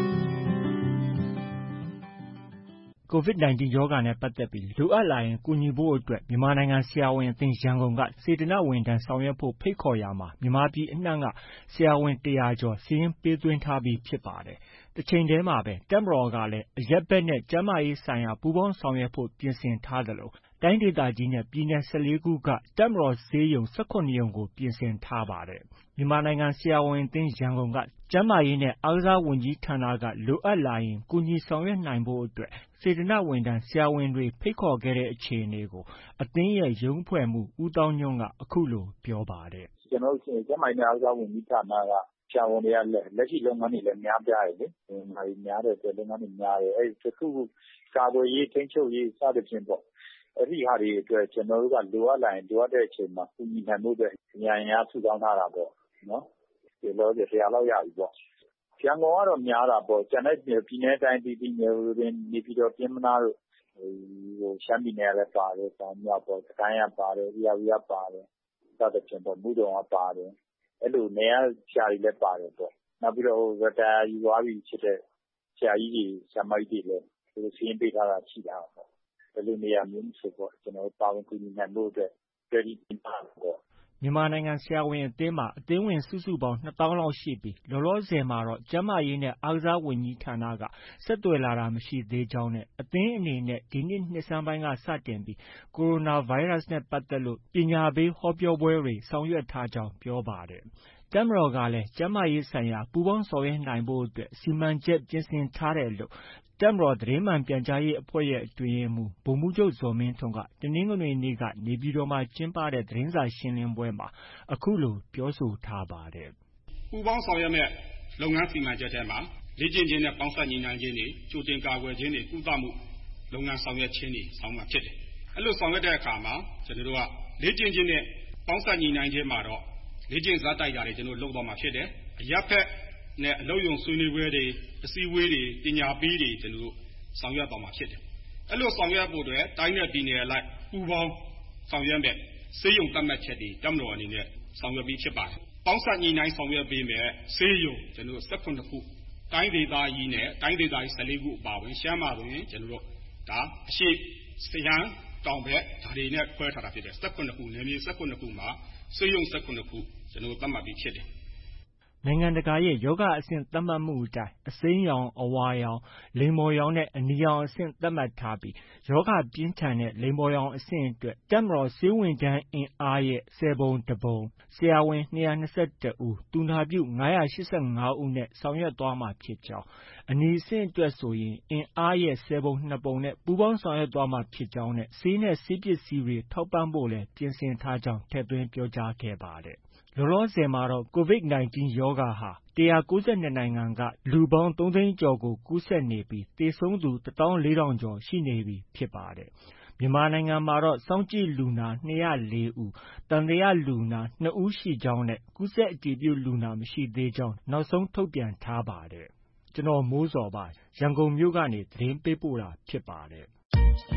ကိုဗစ် ၁၉ ရောဂါနဲ့ပတ်သက်ပြီးလိုအပ်လာရင်ကူညီဖို့အတွက်မြန်မာနိုင်ငံဆရာဝန်အသင်းရန်ကုန်ကစေတနာ့ဝန်ထမ်းဆောင်ရွက်ဖို့ဖိတ်ခေါ်ရာမှာမြန်မာပြည်အနှံ့ကဆရာဝန်တစ်ရာကျော်စာရင်းပေးသွင်းထားပြီးဖြစ်ပါတယ်။တချိန်တည်းမှာပဲတပ်မတော်ကလည်းအရပ်ဘက်နဲ့ကျန်းမာရေးဆိုင်ရာပူးပေါင်းဆောင်ရွက်ဖို့ပြင်ဆင်ထားသလိုတိုင်းဒေသကြီးနဲ့ပြည်နယ်၁၄ခုကတပ်မတော်ဆေးရုံ၁၇ရုံကိုပြင်ဆင်ထားပါတယ်။မြန်မာနိုင်ငံဆရာဝန်အသင်းရန်ကုန်ကကျန်းမာရေးနဲ့အားကစားဝန်ကြီးဌာနကလိုအပ်လာရင်ကူညီဆောင်ရွက်နိုင်ဖို့အတွက်စေတနာ့ဝန်ထမ်းဆရာဝန်တွေဖိတ်ခေါ်ခဲ့တဲ့အခြေအနေကိုအသင်းရဲ့ရုံးအဖွဲ့မှူးဦးသောင်းညွန့်ကအခုလိုပြောပါတယ်။ကျွန်တော်တို့ကျန်းမာရေးနဲ့အားကစားဝန်ကြီးဌာနကဆရာဝန်တွေကလက်ရှိလုပ်ငန်းတွေလည်းများပြားတယ်လေ။ဒါတွေများတဲ့အတွက်လုပ်ငန်းတွေများတယ်။အဲဒီတစ်ခုခုကာကွယ်ရေးထိန်းချုပ်ရေးစသဖြင့်ပေါ့။အဲ့ဒီဟာတွေအတွက်ကျွန်တော်တို့ကလိုအပ်လာရင်လိုအပ်တဲ့အချိန်မှာကူညီနိုင်မှုအတွက်ဉာဏ်ရည်စုဆောင်းထားတာပေါ့နော်။ဒီလိုတစ်ရာလောက်ရပြီပေါ့။ရန်ကုန်ကတော့များတာပေါ့။ကျန်တဲ့ပြည်နယ်တိုင်းပြည်ပြည်နယ်တွေနေပြည်တော်ပြင်မနာတို့ဟိုရှမ်းပြည်နယ်လည်းပါတယ်။တောင်မြောက်ပေါ့။တိုင်းရပါတယ်။ပြည်ရကပါတယ်။စသဖြင့်ပေါ့။မူတုံကပါတယ်။အဲ့လိုနေရာဆရာတွေလည်းပါတယ်ပေါ့။နောက်ပြီးတော့ retire ယူသွားပြီဖြစ်တဲ့ဆရာကြီးတွေဆရာမကြီးတွေလည်းသူတို့စီးရင်ပေးထားတာရှိတာပေါ့။ဘယ်လိုနေရာမျိုးဆိုပေါ့ကျွန်တော်တို့ပါဝင်ကူညီနိုင်ဖို့အတွက် ready ပြင်ထားတာပေါ့မြန်မာနိုင်ငံဆရာဝန်အသင်းမှာအသင်းဝင်စုစုပေါင်းနှစ်သောင်းလောက်ရှိပြီးလောလောဆယ်မှာတော့ကျန်းမာရေးနဲ့အားကစားဝန်ကြီးဌာနကဆက်သွယ်လာတာမရှိသေးကြောင်းနဲ့အသင်းအနေနဲ့ဒီနှစ်နှစ်ဆန်းပိုင်းကစတင်ပြီးကိုရိုနာဗိုင်းရပ်စ်နဲ့ပတ်သက်လို့ပညာပေးဟောပြောပွဲတွေဆောင်ရွက်ထားကြောင်းပြောပါတယ်။တပ်မတော်ကလည်းကျန်းမာရေးဆိုင်ရာပူးပေါင်းဆောင်ရွက်နိုင်ဖို့အတွက်စီမံချက်ပြင်ဆင်ထားတယ်လို့တပ်မတော်သတင်းမှန်ပြန်ကြားရေးအဖွဲ့ရဲ့အတွင်းရေးမှူးဗိုလ်မှူးချုပ်ဇော်မင်းထွန်းကတနင်္ဂနွေနေ့ကနေပြည်တော်မှာကျင်းပတဲ့သတင်းစာရှင်းလင်းပွဲမှာအခုလိုပြောဆိုထားပါတယ်။ပူးပေါင်းဆောင်ရွက်မဲ့လုပ်ငန်းစီမံချက်ထဲမှာလေ့ကျင့်ခြင်းနဲ့ပေါင်းစပ်ညီနိုင်ခြင်းတွေကြိုတင်ကာကွယ်ခြင်းတွေကုသမှုလုပ်ငန်းဆောင်ရွက်ခြင်းတွေဆောင်ရွက်ဖြစ်တယ်။အဲ့လိုဆောင်ရွက်တဲ့အခါမှာကျွန်တော်တို့ကလေ့ကျင့်ခြင်းနဲ့ပေါင်းစပ်ညီနိုင်ခြင်းမှာတော့လေ့ကျင့်ဇာတ်တိုက်တာတွေကျွန်တော်လုပ်တော့မှာဖြစ်တယ်။အရပ်ဖက်နဲ့အလုပ်ရုံဆွေးနွေးပွဲတွေအစည်းအဝေးတွေပညာပေးတွေကျွန်တော်တို့ဆောင်ရွက်တော့မှာဖြစ်တယ်။အဲ့လိုဆောင်ရွက်ဖို့အတွက်တိုင်းနဲ့ပြည်နယ်အလိုက်ပူးပေါင်းဆောင်ရွက်မဲ့ဆေးရုံသတ်မှတ်ချက်တွေတပ်မတော်အနေနဲ့ဆောင်ရွက်ပြီးဖြစ်ပါတယ်။ပေါင်းစပ်ညီနိုင်ဆောင်ရွက်ပေးမဲ့ဆေးရုံကျွန်တော်တို့၁၇ခုတိုင်းဒေသကြီးနဲ့တိုင်းဒေသကြီး၁၄ခုအပါအဝင်ရှမ်းမှာဆိုရင်ကျွန်တော်တို့ဒါအရှိစရန်တောင်ဘက်ဒါတွေနဲ့ခွဲထားတာဖြစ်တယ်၁၇ခုနယ်မြေ၁၇ခုမှာဆေးရုံ၁၇ခုကျွန်တော်တို့သတ်မှတ်ပြီးဖြစ်တယ်နိုင်ငံတကာရဲ့ယောဂအဆင့်သတ်မှတ်မှုအတိုင်းအစိမ်းရောင်အဝါရောင်လိမ္မော်ရောင်နဲ့အနီရောင်အဆင့်သတ်မှတ်ထားပြီးယောဂပြင်းထန်တဲ့လိမ္မော်ရောင်အဆင့်အတွက်တပ်မတော်ဆေးဝန်ထမ်းအင်အားရဲ့ဆယ်ပုံတစ်ပုံဆရာဝန်၂၂၁ဦးသူနာပြု၅၈၅ဦးနဲ့ဆောင်ရွက်သွားမှာဖြစ်ကြောင်းအနီအဆင့်အတွက်ဆိုရင်အင်အားရဲ့ဆယ်ပုံနှစ်ပုံနဲ့ပူးပေါင်းဆောင်ရွက်သွားမှာဖြစ်ကြောင်းနဲ့ဆေးနဲ့ဆေးပစ္စည်းတွေထောက်ပံ့ဖို့လည်းပြင်ဆင်ထားကြောင်းထည့်သွင်းပြောကြားခဲ့ပါတယ်လောလောဆယ်မှာတော့ကိုဗစ်၁၉ရောဂါဟာ၁၉၂နိုင်ငံကလူပေါင်းသုံးသိန်းကျော်ကိုကူးစက်နေပြီးသေဆုံးသူတစ်သောင်းလေးထောင်ကျော်ရှိနေပြီဖြစ်ပါတယ်။မြန်မာနိုင်ငံမှာတော့စောင့်ကြည့်လူနာ၂၀၄ဦး၊သံသယလူနာ၂ဦးရှိကြောင်းနဲ့ကူးစက်အတည်ပြုလူနာမရှိသေးကြောင်းနောက်ဆုံးထုတ်ပြန်ထားပါတယ်။ကျွန်တော်မိုးဇော်ပါရန်ကုန်မြို့ကနေသတင်းပေးပို့တာဖြစ်ပါတယ်။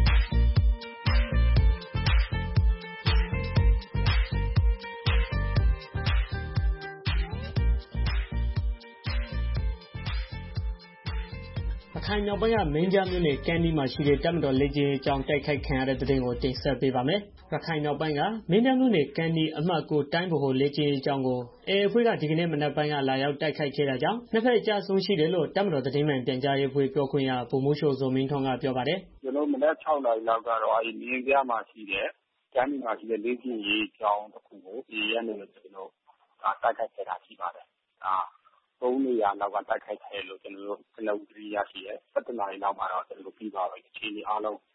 ရခိုင်မြောက်ပိုင်းကမင်းပြားမြို့နယ်ကမ်းဒီမှာရှိတဲ့တပ်မတော်လက်ကျင်းကြောင်းတိုက်ခိုက်ခံရတဲ့တဲ့တင်ကိုတင်ဆက်ပေးပါမယ်။ရခိုင်မြောက်ပိုင်းကမင်းပြားမြို့နယ်ကမ်းဒီအမှတ်ကိုတိုင်းဗဟိုလက်ကျင်းကြောင်းကိုအေအေအဖွဲ့ကဒီကနေ့မနက်ပိုင်းကလာရောက်တိုက်ခိုက်ခဲ့တာကြောင့်နှစ်ဖက်အကြဆုံးရှိတယ်လို့တပ်မတော်သတင်းမှန်ပြန်ကြားရေးအဖွဲ့ပြောခွင့်ရဗိုလ်မှူးချုပ်ဇော်မင်းထွန်းကပြောပါတယ်။ကျွန်တော်မနက်၆နာရီလောက်ကတော့အဲဒီမင်းပြားမှာရှိတဲ့ကမ်းဒီမှာရှိတဲ့လက်ကျင်းရေးကြောင်းတစ်ခုကိုဒီရက်နေ့ကျွန်တော်တိုက်ခိုက်ခဲ့တာရှိပါတယ်။အာသုံးနေရာလောက်ကတိုက်ခိုက်ခဲ့လို့ကျွန်တော်တို့ကနဦးတရီရရှိရဲ၁၇နာရီလောက်မှာတော့ကျွန်တော်တို့ပြီးသွားပြီအခြေအနေအားလုံး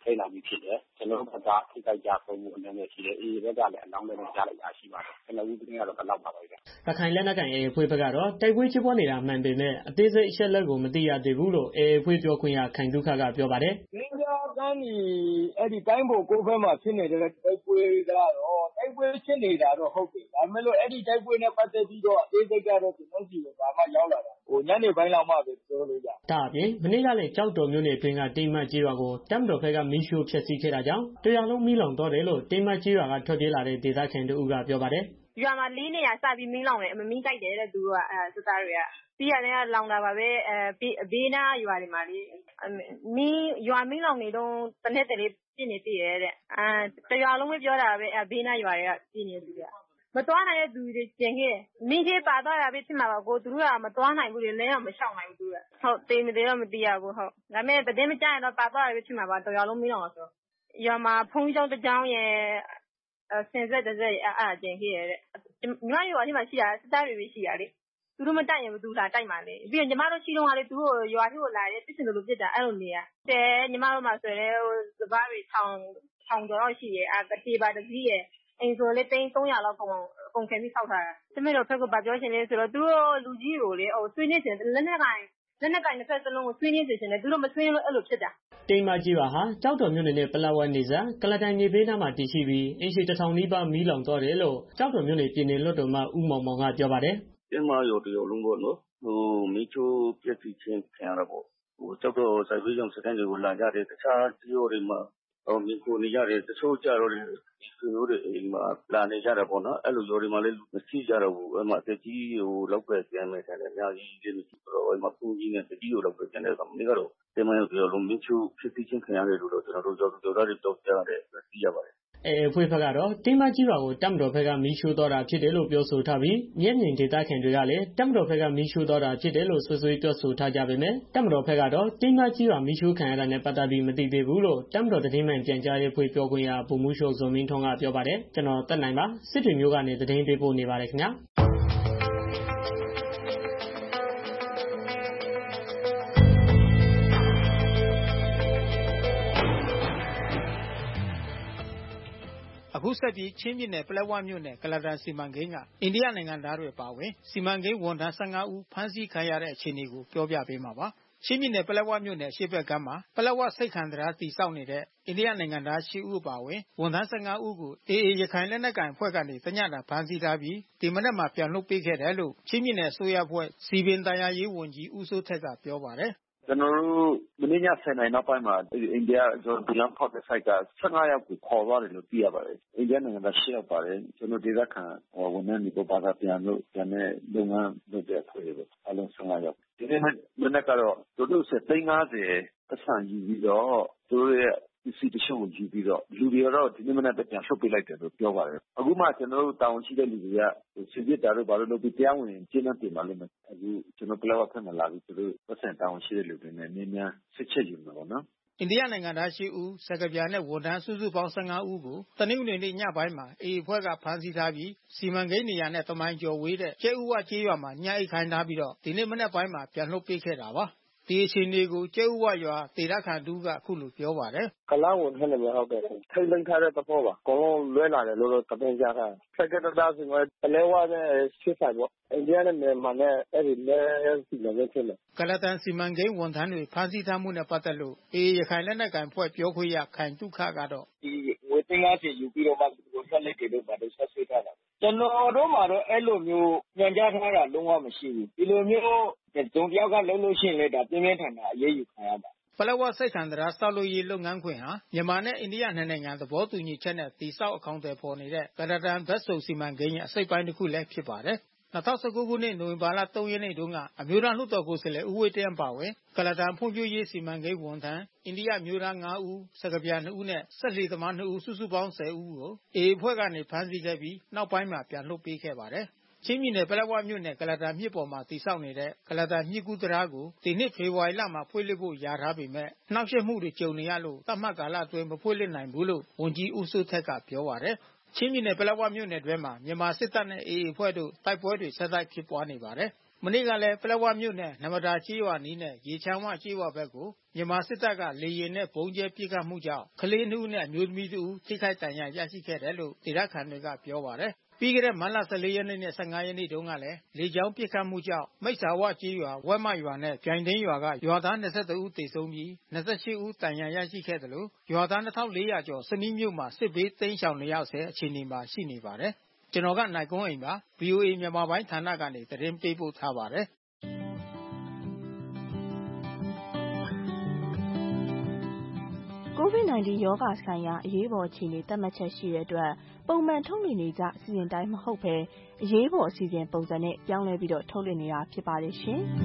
ထိန်းလာပြီးဖြစ်တယ်ကျွန်တော်တို့ကထိခိုက်ကြဆုံးမှုအနေနဲ့ရှိတယ်အေးဘက်ကလည်းအလောင်းလည်းကြားလိုက်ရရှိပါတယ်ကျွန်တော်တို့တင်းကတော့ဘယ်လောက်ပါပဲဗျရခိုင်လက်နက်ကိုင် အေအေ အဖွဲ့ဘက်ကတော့တိုက်ပွဲဖြစ်ပွားနေတာမှန်ပေမဲ့အသေးစိတ်အချက်အလက်ကိုမသိရသေးဘူးလို့ အေအေ အဖွဲ့ပြောခွင့်ရခိုင်သုခကပြောပါတယ်မင်းပြကမ်းဒီအဲ့ဒီတိုင်းပေါ်ကိုဘက်မှာဖြစ်နေတဲ့တိုက်ပွဲကတော့တိုက်ပွဲဖြစ်နေတာတော့ဟုတ်တယ်ဒါပေမဲ့လို့အဲ့ဒီတိုက်ပွဲနဲ့ပတ်သက်ပြီးတော့အသေးစိတ်ကတော့ကျွန်တော်စီကဘာမှရောက်လာတာဟိုညနေပိုင်းလောက်မှပဲပြောလို့ရဒါအပြင်မနေ့ကလည်းကြောက်တော်မြို့နယ်အတွင်းကတိမ်မကြီးရွာကိုတပ်မတော်ဘက်ကမီးရှို့ဖျက်ဆီးခဲ့တာကြောင့်တရားလုံးမီးလောင်တော့တယ်လို့တိမ်မကြီးရွာကထွက်ပြေးလာတဲ့ဒေသခံတို့ကပြောပါတယ်ရွာမှာလေးနေရစပြီးမီးလောင်တယ်အမမီးတိုက်တယ်တဲ့သူကအဲစစ်သားတွေကပြီးရတယ်လောင်တာပါပဲအဲဘေးနားရွာတွေမှာလေမီးရွာမီးလောင်နေတော့တနေ့တည်းပြင်းနေတည်ရတဲ့အဲတရားလုံးပဲပြောတာပဲအဲဘေးနားရွာတွေကပြင်းနေသူတွေကမတော်နိုင်တဲ့သူတွေကျင်ခဲ့မင်းကြီးပါတော့တာပဲဖြစ်မှာပါကိုသူတို့ကမတော်နိုင်ဘူးလေလဲတော့မရှောင်နိုင်ဘူးသူကဟုတ်တေးမသေးတော့မသိရဘူးဟုတ်ဒါပေမဲ့တည်မကြရင်တော့ပါတော့တာပဲဖြစ်မှာပါတရားလုံးမီးလောင်တော့ဆိုရွာမှာဖုန်းကြောင်းတစ်ကြောင်းရဲ့ဆင်ဆက်တဲ့အဲ့အကျင်ခဲ့ရတဲ့ညီမရွာထဲမှာရှိတာစသားတွေပဲရှိတာလေသူတို့မတိုက်ရင်ဘူးသူလာတိုက်မှာလေပြီးတော့ညီမတို့ရှိတော့ကလေသူတို့ရွာထဲကိုလာရဲပြစ်စင်လို့ပြစ်တာအဲ့လိုနေရတဲညီမတို့မှာဆိုရဲစပားတွေထောင်ထောင်တော့ရှိရဲအတေပါတကြီးရဲ့အိမ်ဆိုလေတိန်းသုံးရာလောက်ပုံပုံခဲပြီးဆောက်ထားတာတမင်တော့ဖက်ကဘာပြောချင်လဲဆိုတော့သူတို့လူကြီးကိုလေဟိုဆွေးနေချင်လက်နဲ့ကိုင်လက်နဲ့ကိုင်တစ်ဖက်စလုံးကိုဆွေးနေစေချင်တယ်သူတို့မဆွေးလို့အဲ့လိုဖြစ်တာတိမ်မကြီးရွာဟာကြောက်တော်မြို့နယ်နဲ့ပလက်ဝနေစာကလတိုင်မြေပေးနားမှာတည်ရှိပြီးအင်းရှိတစ်ထောင်နီးပါးမီးလောင်တော့တယ်လို့ကြောက်တော်မြို့နယ်ပြည်နယ်လွှတ်တော်မှဦးမောင်မောင်ကပြောပါတယ်တိမ်မရွာတရောလုံးပေါ့နော်ဟိုမီးချိုးပြည့်စည်ခြင်းခံရတာပေါ့ဟိုကြောက်တော်စိုက်ပျိုးကြောင့်စကန်တွေကိုလာကြတယ်တခြားမြို့တွေမှာဟိုမြေကိုနေကြတယ်တချို့ကြတော့ဒီလိုတွေအိမ်မှာလာနေကြတာပေါ့နော်အဲ့လိုရောတွေမှာလည်းမရှိကြတော့ဘူးအဲ့မှာတကြီးဟိုလောက်ပဲကျန်နေတယ်အများကြီးလေးမရှိတော့အဲ့မှာပူကြီးနဲ့တကြီးကိုလောက်ပဲကျန်တယ်ဆိုတော့မင်းကတော့တိမ်မရွာတရောလုံးမီးချိုးဖြစ်ပြီးချင်းခံရတယ်လို့တော့ကျွန်တော်တို့ကြောက်ကြောက်သားတွေတော့ကြားရတယ်သိရပါတယ်အေအေဖွဲ့ဘက်ကတော့တိမ်မကြီးရွာကိုတပ်မတော်ဘက်ကမီးရှို့တော့တာဖြစ်တယ်လို့ပြောဆိုထားပြီးမျက်မြင်ဒေသခံတွေကလည်းတပ်မတော်ဘက်ကမီးရှို့တော့တာဖြစ်တယ်လို့ဆွဆွေးပြောဆိုထားကြပေမဲ့တပ်မတော်ဘက်ကတော့တိမ်မကြီးရွာမီးရှို့ခံရတာနဲ့ပတ်သက်ပြီးမသိသေးဘူးလို့တပ်မတော်သတင်းမှန်ပြန်ကြားရေးဖွဲ့ပြောခွင့်ရဗိုလ်မှူးချုပ်ဇော်မင်းထွန်းကပြောပါတယ်ကျွန်တော်တက်နိုင်ပါစစ်တွေမျိုးကနေသတင်းပေးပို့နေပါတယ်ခင်ဗျာအခုဆက်ပြီးချင်းပြည်နယ်ပလက်ဝမြို့နယ်ကလတန်စီမံကိန်းကအိန္ဒိယနိုင်ငံသားတွေပါဝင်စီမံကိန်းဝန်ထမ်း၁၅ဦးဖမ်းဆီးခံရတဲ့အခြေအနေကိုပြောပြပေးမှာပါ။ချင်းပြည်နယ်ပလက်ဝမြို့နယ်ရှေ့ဘက်ကမ်းမှာပလက်ဝစိတ်ခံတရားတည်ဆောက်နေတဲ့အိန္ဒိယနိုင်ငံသား၈ဦးပါဝင်ဝန်ထမ်း၁၅ဦးကိုအေအေရခိုင်လက်နက်ကိုင်အဖွဲ့ကနေတညတာဖမ်းဆီးထားပြီးဒီမနက်မှာပြန်လွှတ်ပေးခဲ့တယ်လို့ချင်းပြည်နယ်အစိုးရအဖွဲ့စီပင်တရားရေးဝန်ကြီးဦးစိုးထက်ကပြောပါတယ်ကျွန်တော်တို့မင်းညဆယ်နိုင်နောက်ပိုင်းမှာအိန္ဒိယကျွန်တော်ဒီလန်ဖောက်တဲ့ site က၁၅ယောက်ကိုခေါ်သွားတယ်လို့သိရပါတယ်။အိန္ဒိယနိုင်ငံသား၈ယောက်ပါတယ်။ကျွန်တော်ဒေသခံဝန်ထမ်းတွေကိုဘာသာပြန်လို့ပြန်တဲ့လုပ်ငန်းလုပ်တဲ့အဖွဲ့တွေအလုံး၁၅ယောက်။ဒီနေ့မနေ့ကတော့သူတို့စသိန်း၅၀အဆန်ယူပြီးတော့သူတို့ရဲ့ဒီစီတရှုံးကိုယူပြီးတော့လူတွေတော့ဒီနေ့မနေ့ပြန်ဆုတ်ပေးလိုက်တယ်လို့ပြောပါတယ်။အခုမှကျွန်တော်တို့တာဝန်ရှိတဲ့လူတွေကစစ်စစ်တာတို့ဘာလို့လုပ်ပြီးတရားဝင်ကျင်းတဲ့ပြင်မှာလို့အခုကျွန်တော်ပလက်ဝဖက်မှာလာပြီးသူတို့ပတ်စံတာဝန်ရှိတဲ့လူတွေနဲ့နည်းနည်းစစ်ချက်ယူမှာပေါ့နော်အိန္ဒိယနိုင်ငံသား၈ဦးစကပြာနဲ့ဝန်ထမ်းစုစုပေါင်း၁၅ဦးကိုတနင်္ဂနွေနေ့ညပိုင်းမှာအေအေအဖွဲ့ကဖမ်းဆီးထားပြီးစီမံကိန်းနေရာနဲ့တမိုင်ကျော်ဝေးတဲ့ကျဲဥဝကျေးရွာမှာညအိတ်ခိုင်းထားပြီးတော့ဒီနေ့မနက်ပိုင်းမှာပြန်လွှတ်ပေးခဲ့တာပါဒီအချိန်တွေကိုကျဲဥဝရွာဒေသခံတူကအခုလိုပြောပါတယ်ကလာဝန်ထမ်းတွေဟုတ်တယ်ထိတ်လန့်ထားတဲ့သဘောပါအကုန်လုံးလွဲလာတယ်လို့တော့သတင်းကြားတာစက်ကတသားစီမံပလဲဝနဲ့ရှစ်ဆိုင်ပေါ့အိန္ဒိယနဲ့မြန်မာနဲ့အဲ့ဒီလဲစီမံကိန်းဖြစ်တယ်ကလတန်စီမံကိန်းဝန်ထမ်းတွေဖမ်းဆီးထားမှုနဲ့ပတ်သက်လို့အေအေရခိုင်လက်နက်ကိုင်ဖွဲ့ပြောခွင့်ရခိုင်တုခကတော့ဒီဝေတင်ကားစီယူပြီးတော့မှကိုဆက်လက်တွေတော့ပါတယ်ဆက်ဆွေးထားတာကျွန်တော်တို့မှာတော့အဲ့လိုမျိုးညံကြားထားတာလုံးဝမရှိဘူးဒီလိုမျိုးဒုံတယောက်ကလုံးလို့ရှိရင်လည်းဒါပြင်းပြင်းထန်ထန်အရေးယူခံရပါပလက်ဝစိတ်ခံတရားဆောက်လုပ်ရေးလုပ်ငန်းခွင်ဟာမြန်မာနဲ့အိန္ဒိယနှစ်နိုင်ငံသဘောတူညီချက်နဲ့တည်ဆောက်အကောင့်တွေပေါ်နေတဲ့ကရတန်ဘက်စုံစီမံကိန်းရဲ့အစိတ်ပိုင်းတစ်ခုလည်းဖြစ်ပါတယ်၂၀၁၉ခုနှစ်နိုဝင်ဘာလ၃ရက်နေ့တုန်းကအမျိုးသားလွှတ်တော်ကိုယ်စားလှယ်ဦးဝှေ့တင်းပါဝင်ကလတန်ဖွံ့ဖြိုးရေးစီမံကိန်းဝန်ထမ်းအိန္ဒိယမျိုးသား၅ဦးစကပြာ၂ဦးနဲ့စက်လှေသမား၂ဦးစုစုပေါင်း၁၀ဦးကိုအေအေအဖွဲ့ကနေဖမ်းဆီးခဲ့ပြီးနောက်ပိုင်းမှာပြန်လွှတ်ပေးခဲ့ပါတယ်ချင်းပြည်နယ်ပလက်ဝမြို့နယ်ကလတန်မြစ်ပေါ်မှာတည်ဆောက်နေတဲ့ကလတန်မြစ်ကူးတရားကိုဒီနှစ်ဖေဖော်ဝါရီလမှာဖွင့်လှစ်ဖို့ယာထားပေမဲ့နှောက်ယှက်မှုတွေကြုံနေရလို့သတ်မှတ်ကာလအတွင်းမဖွင့်လှစ်နိုင်ဘူးလို့ဝန်ကြီးဦးစိုးထက်ကပြောပါတယ်ချင်းပြည်နယ်ပလက်ဝမြို့နယ်တွင်းမှာမြန်မာစစ်တပ်နဲ့အေအေအဖွဲ့တို့တိုက်ပွဲတွေဆက်တိုက်ဖြစ်ပွားနေပါတယ်မနေ့ကလည်းပလက်ဝမြို့နယ်နမဒါကျေးရွာနီးနဲ့ရေချမ်းဝကျေးရွာဘက်ကိုမြန်မာစစ်တပ်ကလေယာဉ်နဲ့ပုံကျဲပစ်ခတ်မှုကြောင့်ကလေးနှစ်ဦးနဲ့အမျိုးသမီးတဦးထိခိုက်ဒဏ်ရာရရှိခဲ့တယ်လို့ဒေသခံတွေကပြောပါတယ်။ပြီးခဲ့တဲ့မတ်လ၁၄ရက်နေ့နဲ့၁၅ရက်နေ့တုန်းကလည်းလေကြောင်းပစ်ခတ်မှုကြောင့်မိတ်စာဝကျေးရွာဝက်မရွာနဲ့ပြိုင်သိမ်းရွာကရွာသား၂၁ဦးသေဆုံးပြီး၂၈ဦးဒဏ်ရာရရှိခဲ့တယ်လို့ရွာသား၂ထောင့်လေးရာကျော်စနီးမြို့မှာစစ်ဘေးတိမ်းရှောင်နေရဆဲအခြေအနေမှာရှိနေပါတယ်။ကျွန်တော်ကနိုင်ကွန်းအိမ်ပါ ဗွီအိုအေမြန်မာပိုင်းဌာနကနေသတင်းပေးပို့ထားပါတယ်။ကိုဗစ်၁၉ ရောဂါဆိုင်ရာအရေးပေါ်အခြေအနေသတ်မှတ်ချက်ရှိတဲ့အတွက်ပုံမှန်ထုတ်လွှင့်နေကြအစီအစဉ်တိုင်းမဟုတ်ဘဲအရေးပေါ်အစီအစဉ်ပုံစံနဲ့ပြောင်းလဲပြီးတော့ထုတ်လွှင့်နေတာဖြစ်ပါတယ်ရှင်။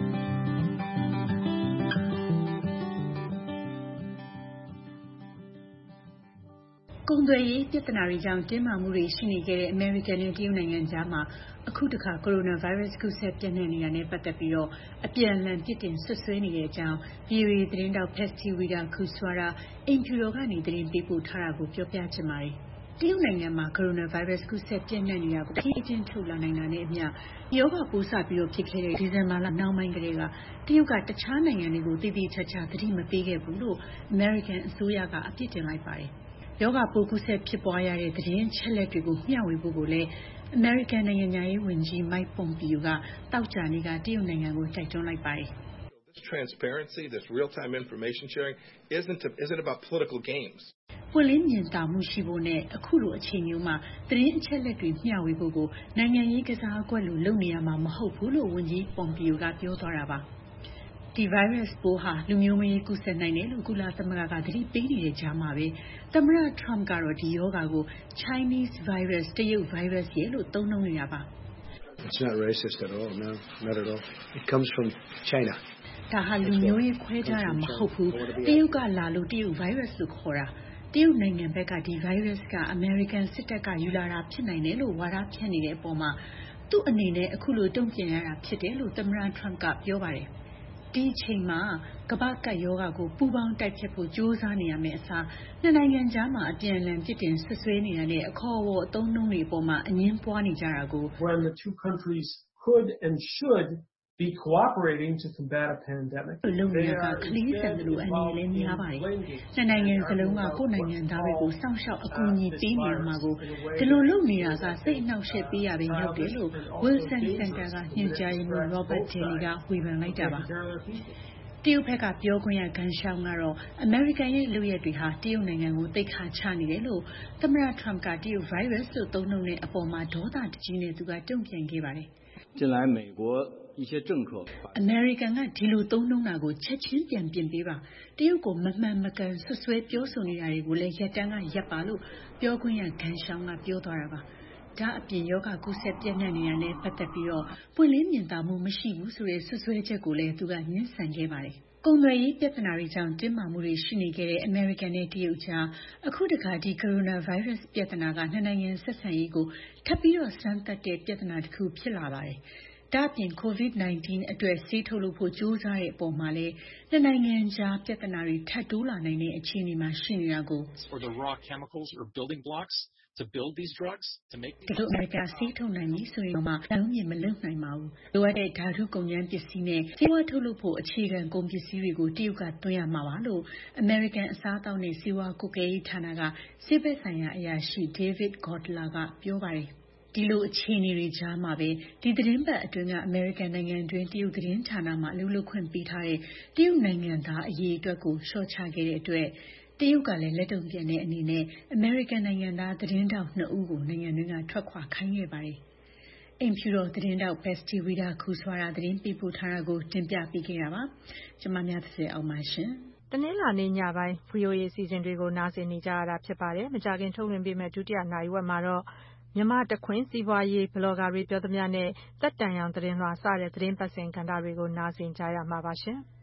ကုန်သွယ်ရေးပြဿနာတွေကြောင့်တင်းမာမှုတွေရှိနေခဲ့တဲ့အမေရိကန်နဲ့တရုတ်နိုင်ငံကြားမှာအခုတခါကိုရိုနာဗိုင်းရပ်စ်ကူးစက်ပြန့်နှံ့နေတာနဲ့ပတ်သက်ပြီးတော့အပြန်အလှန်ပြစ်တင်ဆွဆွဲနေတဲ့အကြောင်း ဗွီအိုအေသတင်းတောက် Patsy Widakuswara အိမ်ဖြူတော်ကနေသတင်းပေးပို့ထားတာကိုပြောပြချင်ပါတယ်။တရုတ်နိုင်ငံမှာကိုရိုနာဗိုင်းရပ်စ်ကူးစက်ပြန့်နှံ့နေတာကိုအထူးအချင်းထုတ်လာနိုင်တာနဲ့အမျှရောဂါပိုးစပြီးတော့ဖြစ်ခဲ့တဲ့ဒီဇင်ဘာလနောက်ပိုင်းကတည်းကတရုတ်ကတခြားနိုင်ငံတွေကိုတည်တည်ချာချာသတိမပေးခဲ့ဘူးလို့အမေရိကန်အစိုးရကအပြစ်တင်လိုက်ပါတယ်။ရောဂါပိုးကူးစက်ဖြစ်ပွားရတဲ့သတင်းချက်လက်တွေကိုမျှဝေဖို့ကိုလည်းအမေရိကန်နိုင်ငံရေးဝန်ကြီး Mike Pompeo ကတောက်ကြနေကတရုတ်နိုင်ငံကိုတိုက်တွန်းလိုက်ပါတယ်။ Transparency, this real-time information sharing isn't isn't about political games. ပွင့်လင်းမြင်သာမှုရှိဖို့နဲ့အခုလိုအချိန်မျိုးမှာသတင်းအချက်လက်တွေမျှဝေဖို့ကိုနိုင်ငံရေးကစားကွက်လိုလုပ်နေရမှာမဟုတ်ဘူးလို့ဝန်ကြီး Pompeo ကပြောသွားတာပါ။ဒီ virus ပိုးဟာလူမျိုးမရေးကူးစက်နိုင်တယ်လို့ကုလသမဂ္ဂကသတိပေးနေတဲ့ကြားမှာပဲသမ္မတ Trump ကတော့ဒီရောဂါကို Chinese virus တရုတ် virus ရဲ့လို့သုံးနှုန်းနေတာပါ။ It's not racist at all. No, not at all. It comes from China. ဒါဟာလူမျိုးရေးခွဲခြားတာမဟုတ်ဘူး။တရုတ်ကလာလို့တရုတ် virus လို့ခေါ်တာ။တရုတ်နိုင်ငံဘက်ကဒီ virus ကအမေရိကန်စစ်တပ်ကယူလာတာဖြစ်နိုင်တယ်လို့ဝါဒဖြန့်နေတဲ့အပေါ်မှာသူ့အနေနဲ့အခုလိုတုံ့ပြန်ရတာဖြစ်တယ်လို့သမ္မတ Trump ကပြောပါတယ်။ဒီအချိန်မှာကမ္ဘာ့ကပ်ရောဂါကိုပူးပေါင်းတိုက်ဖျက်ဖို့ကြိုးစားနေရမယ့်အစားနှစ်နိုင်ငံကြားမှာအပြန်အလှန်ပြစ်တင်ဆွဆွဲနေတာနဲ့အခေါ်အဝေါ်အသုံးနှုန်းတွေအပေါ်မှာအငင်းပွားနေကြတာကို When the two countries could and should be cooperating to combat a pandemic. လုံနေတာကခလီးဆန်တယ်လို့အနေနဲ့လည်းများပါတယ်။နှစ်နိုင်ငံစလုံးကကိုယ်နိုင်ငံသားတွေကိုစောင့်ရှောက်အကူအညီပေးနေမှာကိုဒီလိုလုပ်နေတာကစိတ်အနှောက်အယှက်ပေးရပြီးရောက်တယ်လို့ Wilson Center ကညွှန်ကြားရေးမှူး Robert Daly ကဝေဖန်လိုက်တာပါ။တရုတ်ဘက်ကပြောခွင့်ရဂန်ရှောင်းကတော့အမေရိကန်ရဲ့လုပ်ရက်တွေဟာတရုတ်နိုင်ငံကိုသိက္ခာချနေတယ်လို့သမ္မတ Trump ကတရုတ် virus လို့သုံးနှုန်းတဲ့အပေါ်မှာဒေါသတကြီးနဲ့သူကတုံ့ပြန်ခဲ့ပါတယ်။近来美国一些政客အမေရိကန်ကဒီလိုသုံးနှုန်းတာကိုချက်ချင်းပြန်ပြင်ပေးပါတရုတ်ကိုမမှန်မကန်ဆွဆွဲပြောဆိုနေတာတွေကိုလည်းရပ်တန်းကရပ်ပါလို့ပြောခွင့်ရဂန်ရှောင်းကပြောသွားတာပါဒါအပြင်ယောဂကုသပြန့်နှံ့နေတာနဲ့ပတ်သက်ပြီးတော့ပွင့်လင်းမြင်သာမှုမရှိဘူးဆိုတဲ့ဆွဆွဲချက်ကိုလည်းသူကညှင်းဆန်ခဲ့ပါတယ်ကုန်သွယ်ရေးပြဿနာတွေကြောင့်တင်းမာမှုတွေရှိနေခဲ့တဲ့အမေရိကန်နဲ့တရုတ်ကြားအခုတခါဒီကိုရိုနာဗိုင်းရပ်စ်ပြဿနာကနှစ်နိုင်ငံဆက်ဆံရေးကိုထပ်ပြီးတော့စမ်းသပ်တဲ့ပြဿနာတစ်ခုဖြစ်လာပါတယ်ဒါအပြင် ကိုဗစ်၁၉ အတွက်ဆေးထုတ်လုပ်ဖို့ကြိုးစားတဲ့အပေါ်မှာလည်းနှစ်နိုင်ငံကြားပြဿနာတွေထပ်တိုးလာနိုင်တဲ့အခြေအနေမှာရှိနေတာကို or the raw chemicals or building blocks to build these drugs to make ဒီလိုအမေရိကန်ဆေးထုတ်နိုင်ပြီဆိုရင်တော့မှလုံးမြင်မလုံနိုင်ပါဘူးလိုအပ်တဲ့ဓာတုကုန်ကျန်းပစ္စည်းနဲ့ဆေးဝါးထုတ်လုပ်ဖို့အခြေခံကုန်ပစ္စည်းတွေကိုတရုတ်ကသွင်းရမှာပါလို့အမေရိကန်အစားအသောက်နဲ့ဆေးဝါးကုတ်ကဲရေးဌာနကဆေးဘက်ဆိုင်ရာအရာရှိ David Gotler ကပြောပါတယ်ဒီလိုအခြေအနေတွေကြားမှာပဲဒီသတင်းပတ်အတွင်းကအမေရိကန်နိုင်ငံတွင်းတရုတ်သတင်းဌာနမှာအလုပ်လုပ်ခွင့်ပေးထားတဲ့တရုတ်နိုင်ငံသားအရေးအတွက်ကိုရှော့ချခဲ့တဲ့အတွက်တရုတ်ကလည်းလက်တုံ့ပြန်တဲ့အနေနဲ့အမေရိကန်နိုင်ငံသားသတင်းတောက်နှစ်ဦးကိုနိုင်ငံတွင်းကထွက်ခွာခိုင်းခဲ့ပါတယ်။အိမ်ဖြူတော်သတင်းတောက် Patsy Widakuswara သတင်းပေးပို့ထားတာကိုတင်ပြပေးခဲ့တာပါ။ကျွန်မများသက်အောင်ပါရှင်။တနင်္လာနေ့ညပိုင်း ဗွီအိုအေ အစီအစဉ်တွေကိုနားဆင်နေကြရတာဖြစ်ပါတယ်။မကြာခင်ထုတ်လွှင့်ပေးမယ့်ဒုတိယနာရီဝက်မှာတော့မြန်မာတခွင်စီးပွားရေးဘလော့ဂါတွေပြောသမျှနဲ့သက်တမ်းရောင်သတင်းလွှာစတဲ့သတင်းပတ်စဉ်ကဏ္ဍတွေကိုနားဆင်ကြရမှာပါရှင်။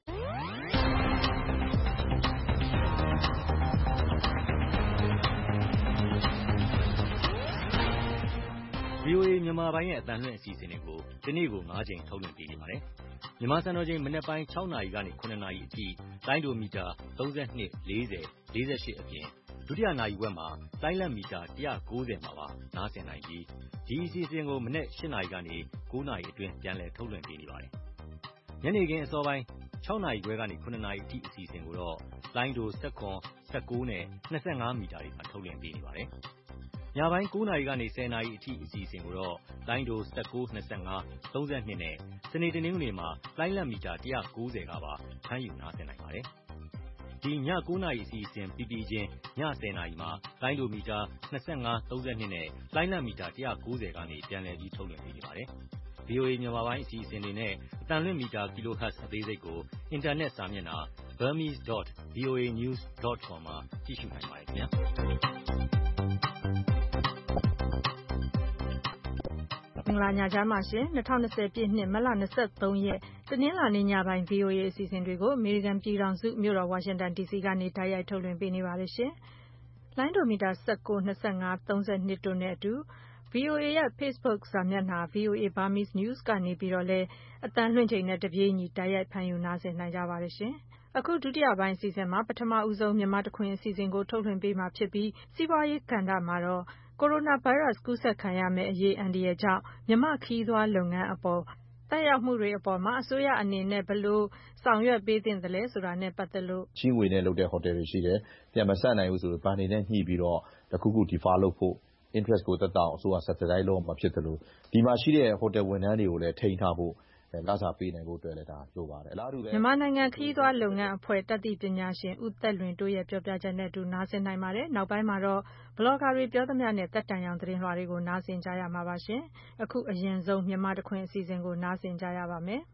ဗွီအိုအေမြန်မာပိုင်းရဲ့အသံလွှင့်အစီအစဉ်တွေကိုဒီနေ့ကို၅ကြိမ်ထုတ်လွှင့်ပေးနေပါတယ်။မြန်မာစံတော်ချိန်မနက်ပိုင်း၆နာရီကနေ၇နာရီအထိလိုင်းဒိုမီတာသုံး၂၊၄၀၊၄၈အပြင်ဒုတိယနာရီဝက်မှာလိုင်းလတ်မီတာ၁၉၀မှာပါနားဆင်နိုင်ပြီးဒီအစီအစဉ်ကိုမနက်၈နာရီကနေ၉နာရီအတွင်းပြန်လည်ထုတ်လွှင့်ပေးနေပါတယ်။ညနေခင်းအစောပိုင်း၆နာရီခွဲကနေ၇နာရီအထိအစီအစဉ်ကိုတော့လိုင်းဒို၁၇၊၁၉နဲ့၂၅မီတာတွေမှာထုတ်လွှင့်ပေးနေပါတယ်။ညပိုင်း၉နာရီကနေ၁၀နာရီအထိအစီအစဉ်ကိုတော့လိုင်းဒို၁၉၊၂၅၊၃၂နဲ့စနေတနင်္ဂနွေမှာလိုင်းလတ်မီတာ၁၉၀ကပါဖမ်းယူနားဆင်နိုင်ပါတယ်။ဒီည၉နာရီအစီအစဉ်ပြီးပြီးချင်းည၁၀နာရီမှာလိုင်းဒိုမီတာ၂၅၊၃၂နဲ့လိုင်းလတ်မီတာ၁၉၀ကနေပြန်လည်ပြီးထုတ်လွှင့်ပေးနေပါတယ်။ ဗွီအိုအေမြန်မာပိုင်းအစီအစဉ်တွေနဲ့အသံလွှင့်မီတာ kilohertz အသေးစိတ်ကိုအင်တာနက်စာမျက်နှာ burmese dot v o a news dot com မှာကြည့်ရှုနိုင်ပါတယ်ခင်ဗျာ။မင်္ဂလာညချမ်းပါရှင်၂၀၂၀ပြည့်နှစ်မတ်လ၂၃ရက်တနင်္လာနေ့ညပိုင်း ဗွီအိုအေအစီအစဉ်တွေကိုအမေရိကန်ပြည်ထောင်စုမြို့တော်ဝါရှင်တန်ဒီစီကနေတိုက်ရိုက်ထုတ်လွှင့်ပေးနေပါတယ်ရှင်။လိုင်းဒိုမီတာ၁၉၊၂၅၊၃၂တို့နဲ့အတူ ဗွီအိုအေရဲ့ Facebook စာမျက်နှာ ဗွီအိုအေ Burmese News ကနေပြီးတော့လည်းအသံလွှင့်ချိန်နဲ့တပြေးညီတိုက်ရိုက်ဖမ်းယူနားဆင်နိုင်ကြပါတယ်ရှင်။အခုဒုတိယပိုင်းအစီအစဉ်မှာပထမဦးဆုံးမြန်မာတခွင်အစီအစဉ်ကိုထုတ်လွှင့်ပေးမှာဖြစ်ပြီးစီးပွားရေးကဏ္ဍမှာတော့ကိုရိုနာဗိုင်းရပ်စ်ကူးစက်ခံရမယ့်အရေးအန္တရာယ်ကြောင့်မြန်မာ့ခရီးသွားလုပ်ငန်းအပေါ်သက်ရောက်မှုတွေအပေါ်မှာအစိုးရအနေနဲ့ဘယ်လိုဆောင်ရွက်ပေးသင့်သလဲဆိုတာနဲ့ပတ်သက်လို့ချေးငွေနဲ့လုပ်တဲ့ဟိုတယ်တွေရှိတယ်။ပြန်မဆပ်နိုင်ဘူးဆိုတော့ဘဏ်တွေနဲ့ညှိပြီးတော့တခုခု defer လုပ်ဖို့ interest ကိုသက်သာအောင်အစိုးရ subsidize လုပ်မှာဖြစ်တယ်လို့ဒီမှာရှိတဲ့ဟိုတယ်ဝန်ထမ်းတွေကိုလည်းထိန်းထားဖို့လစာပေးနိုင်ဖို့အတွက်လည်းဒါလိုပါတယ်အလားတူပဲမြန်မာနိုင်ငံခရီးသွားလုပ်ငန်းအဖွဲ့တတိပညာရှင်ဦးသက်လွင်တို့ရဲ့ပြောပြချက်နဲ့အတူနားဆင်နိုင်ပါတယ်နောက်ပိုင်းမှာတော့ဘလော့ဂါတွေပြောသမျှနဲ့တက်တန်ရောင်သတင်းလွှာတွေကိုနားဆင်ကြရမှာပါရှင်အခုအရင်ဆုံးမြန်မာတခွင်အစီအစဉ်ကိုနားဆင်ကြရပါမယ်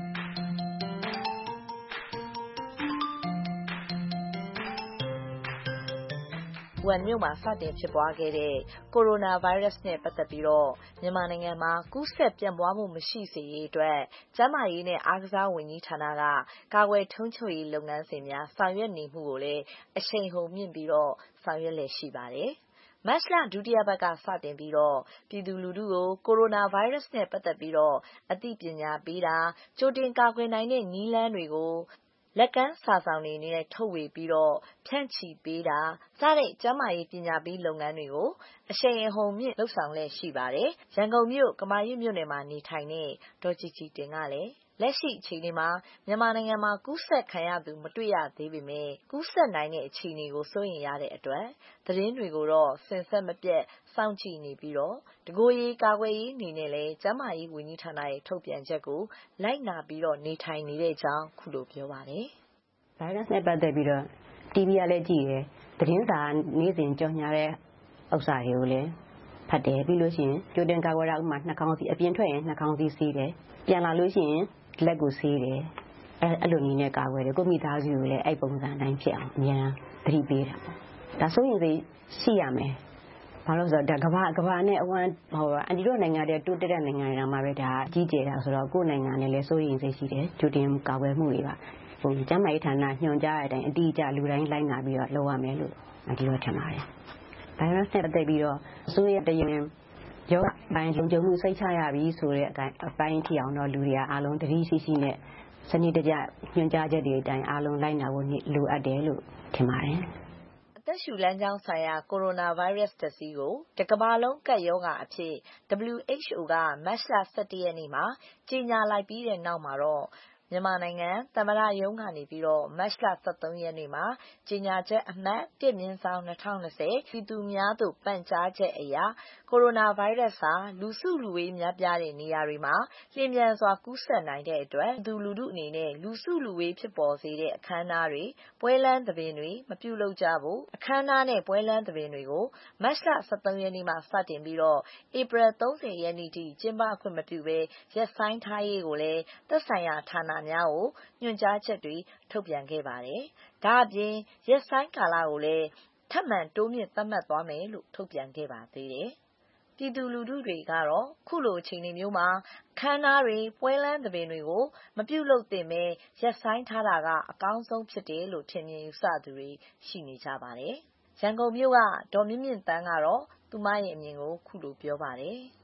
ဝမ်မြို့မှာစတင်ဖြစ်ပွားခဲ့တဲ့ကိုရိုနာဗိုင်းရပ်စ်နဲ့ပတ်သက်ပြီးတော့မြန်မာနိုင်ငံမှာကူးစက်ပြန့်ပွားမှုမရှိစေရေးအတွက်ကျန်းမာရေးနဲ့အားကစားဝန်ကြီးဌာနကကာကွယ်ထိန်းချုပ်ရေးလုပ်ငန်းစဉ်များဆောင်ရွက်နေမှုကိုလည်းအရှိန်ဟုန်မြင့်ပြီးတော့ဆောင်ရွက်လည်ရှိပါတယ်။မတ်လဒုတိယပတ်ကစတင်ပြီးတော့ပြည်သူလူထုကိုကိုရိုနာဗိုင်းရပ်စ်နဲ့ပတ်သက်ပြီးတော့အသိပညာပေးတာကြိုတင်ကာကွယ်နိုင်တဲ့နည်းလမ်းတွေကိုလက်ကမ်းစာဆောင်တွေနဲ့ထုတ်ဝေပြီးတော့ဖြန့်ချီပေးတာစတဲ့ကျန်းမာရေးပညာပေးလုပ်ငန်းတွေကိုအရှိန်အဟုန်မြင့်လှုပ်ဆောင်လည်ရှိပါတယ်။ရန်ကုန်မြို့ကမာရွတ်မြို့နယ်မှာနေထိုင်တဲ့ဒေါ်ကြည်ကြည်တင်ကလည်းလက်ရှိအခြေအနေမှာမြန်မာနိုင်ငံမှာကူးစက်ခံရသူမတွေ့ရသေးပေမဲ့ကူးစက်နိုင်တဲ့အခြေအနေကိုစိုးရိမ်ရတဲ့အတွက်သတင်းတွေကိုတော့စင်ဆက်မပြတ်စောင့်ကြည့်နေပြီးတော့တကိုယ်ရေးကာကွယ်ရေးအနေနဲ့လည်းကျန်းမာရေးဝန်ကြီးဌာနရဲ့ထုတ်ပြန်ချက်ကိုလိုက်နာပြီးတော့နေထိုင်နေတဲ့အကြောင်းခုလိုပြောပါတယ်။ဗိုင်းရပ်စ်နဲ့ပတ်သက်ပြီးတော့ တီဗီ ကလည်းကြည့်တယ်သတင်းစာနေ့စဉ်ကြော်ညာတဲ့ဥစ္စာတွေကိုလည်းဖတ်တယ်ပြီးလို့ရှိရင်ကြိုတင်ကာကွယ်တာဥပမာနှာခေါင်းစည်းအပြင်ထွက်ရင်နှာခေါင်းစည်းစီးတယ်ပြန်လာလို့ရှိရင်လက်ကိုဆေးတယ်အဲအဲ့လိုနည်းနဲ့ကာကွယ်တယ်ကိုမိသားစုကိုလည်းအဲ့ပုံစံတိုင်းဖြစ်အောင်အများသတိပေးတာပေါ့ဒါဆိုရင်စိရှိရမယ်ဘာလို့ဆိုတော့ဒါကဘာကဘာနဲ့အဝမ်းဟိုအန်တီတို့နိုင်ငံတွေတိုးတက်တဲ့နိုင်ငံတွေမှာပဲဒါကြီးကျယ်တာဆိုတော့ကိုယ်နိုင်ငံနဲ့လည်းစိုးရိမ်စိတ်ရှိတယ်ကြိုတင်ကာကွယ်မှုတွေကဟိုကျန်းမာရေးဌာနညွှန်ကြားတဲ့အတိုင်းအတိအကျလူတိုင်းလိုက်နာပြီးတော့လုပ်ရမယ်လို့အန်တီတို့ထင်ပါတယ်ဗိုင်းရပ်စ်နဲ့ပတ်သက်ပြီးတော့အစိုးရတရင်ရောပိုင်းလုံခြုံမှုစိတ်ချရပြီဆိုတဲ့အတိုင်းအပိုင်းထိအောင်တော့လူတွေကအားလုံးတတိရှိရှိနဲ့စနစ်တကျညွှန်ကြားချက်တွေအတိုင်းအားလုံးလိုက်နာဖို့လိုအပ်တယ်လို့ထင်ပါတယ်အသက်ရှူလမ်းကြောင်းဆိုင်ရာကိုရိုနာဗိုင်းရပ်စ်တစီးကိုတကမ္ဘာလုံးကပ်ရောဂါအဖြစ် ဒဗလျူ အိချ် အို ကမတ်လ၁၁ရက်နေ့မှာကြေညာလိုက်ပြီးတဲ့နောက်မှာတော့မြန်မာနိုင်ငံသမ္မတရုံးကနေပြီးတော့မတ်လ၁၃ရက်နေ့မှာကြေညာချက်အမှတ်၁/၂၀၂၀ပြည်သူများသို့ပန်ကြားချက်အရကိုရိုနာဗိုင်းရပ်စ်ဟာလူစုလူဝေးများပြားတဲ့နေရာတွေမှာလျင်မြန်စွာကူးစက်နိုင်တဲ့အတွက်သူလူထုအနေနဲ့လူစုလူဝေးဖြစ်ပေါ်စေတဲ့အခမ်းအနားတွေပွဲလမ်းသဘင်တွေမပြုလုပ်ကြဖို့အခမ်းအနားနဲ့ပွဲလမ်းသဘင်တွေကိုမတ်လ၁၃ရက်နေ့မှာစတင်ပြီးတော့ဧပြီ၃၀ရက်နေ့ထိကျင်းပခွင့်မပြုဘဲရပ်ဆိုင်းထားရေးကိုလည်းသက်ဆိုင်ရာဌာနများကိုညွှန်ကြားချက်တွေထုတ်ပြန်ခဲ့ပါတယ်။ဒါအပြင်ရက်ဆိုင်းကာလကိုလည်းထပ်မံတိုးမြင့်သတ်မှတ်သွားမယ်လို့ထုတ်ပြန်ခဲ့ပါသေးတယ်။ပြည်သူလူထုတွေကတော့ခုလိုအချိန်မျိုးမှာခမ်းနားတွေပွဲလမ်းသဘင်တွေကိုမပြုလုပ်သင့်ပဲရက်ဆိုင်းထားတာကအကောင်းဆုံးဖြစ်တယ်လို့ထင်မြင်ယူဆသူတွေရှိနေကြပါတယ်။ရန်ကုန်မြို့ကဒေါ်မြင့်မြင့်တန်းကတော့သူမရဲ့အမြင်ကိုခုလိုပြောပါတယ်။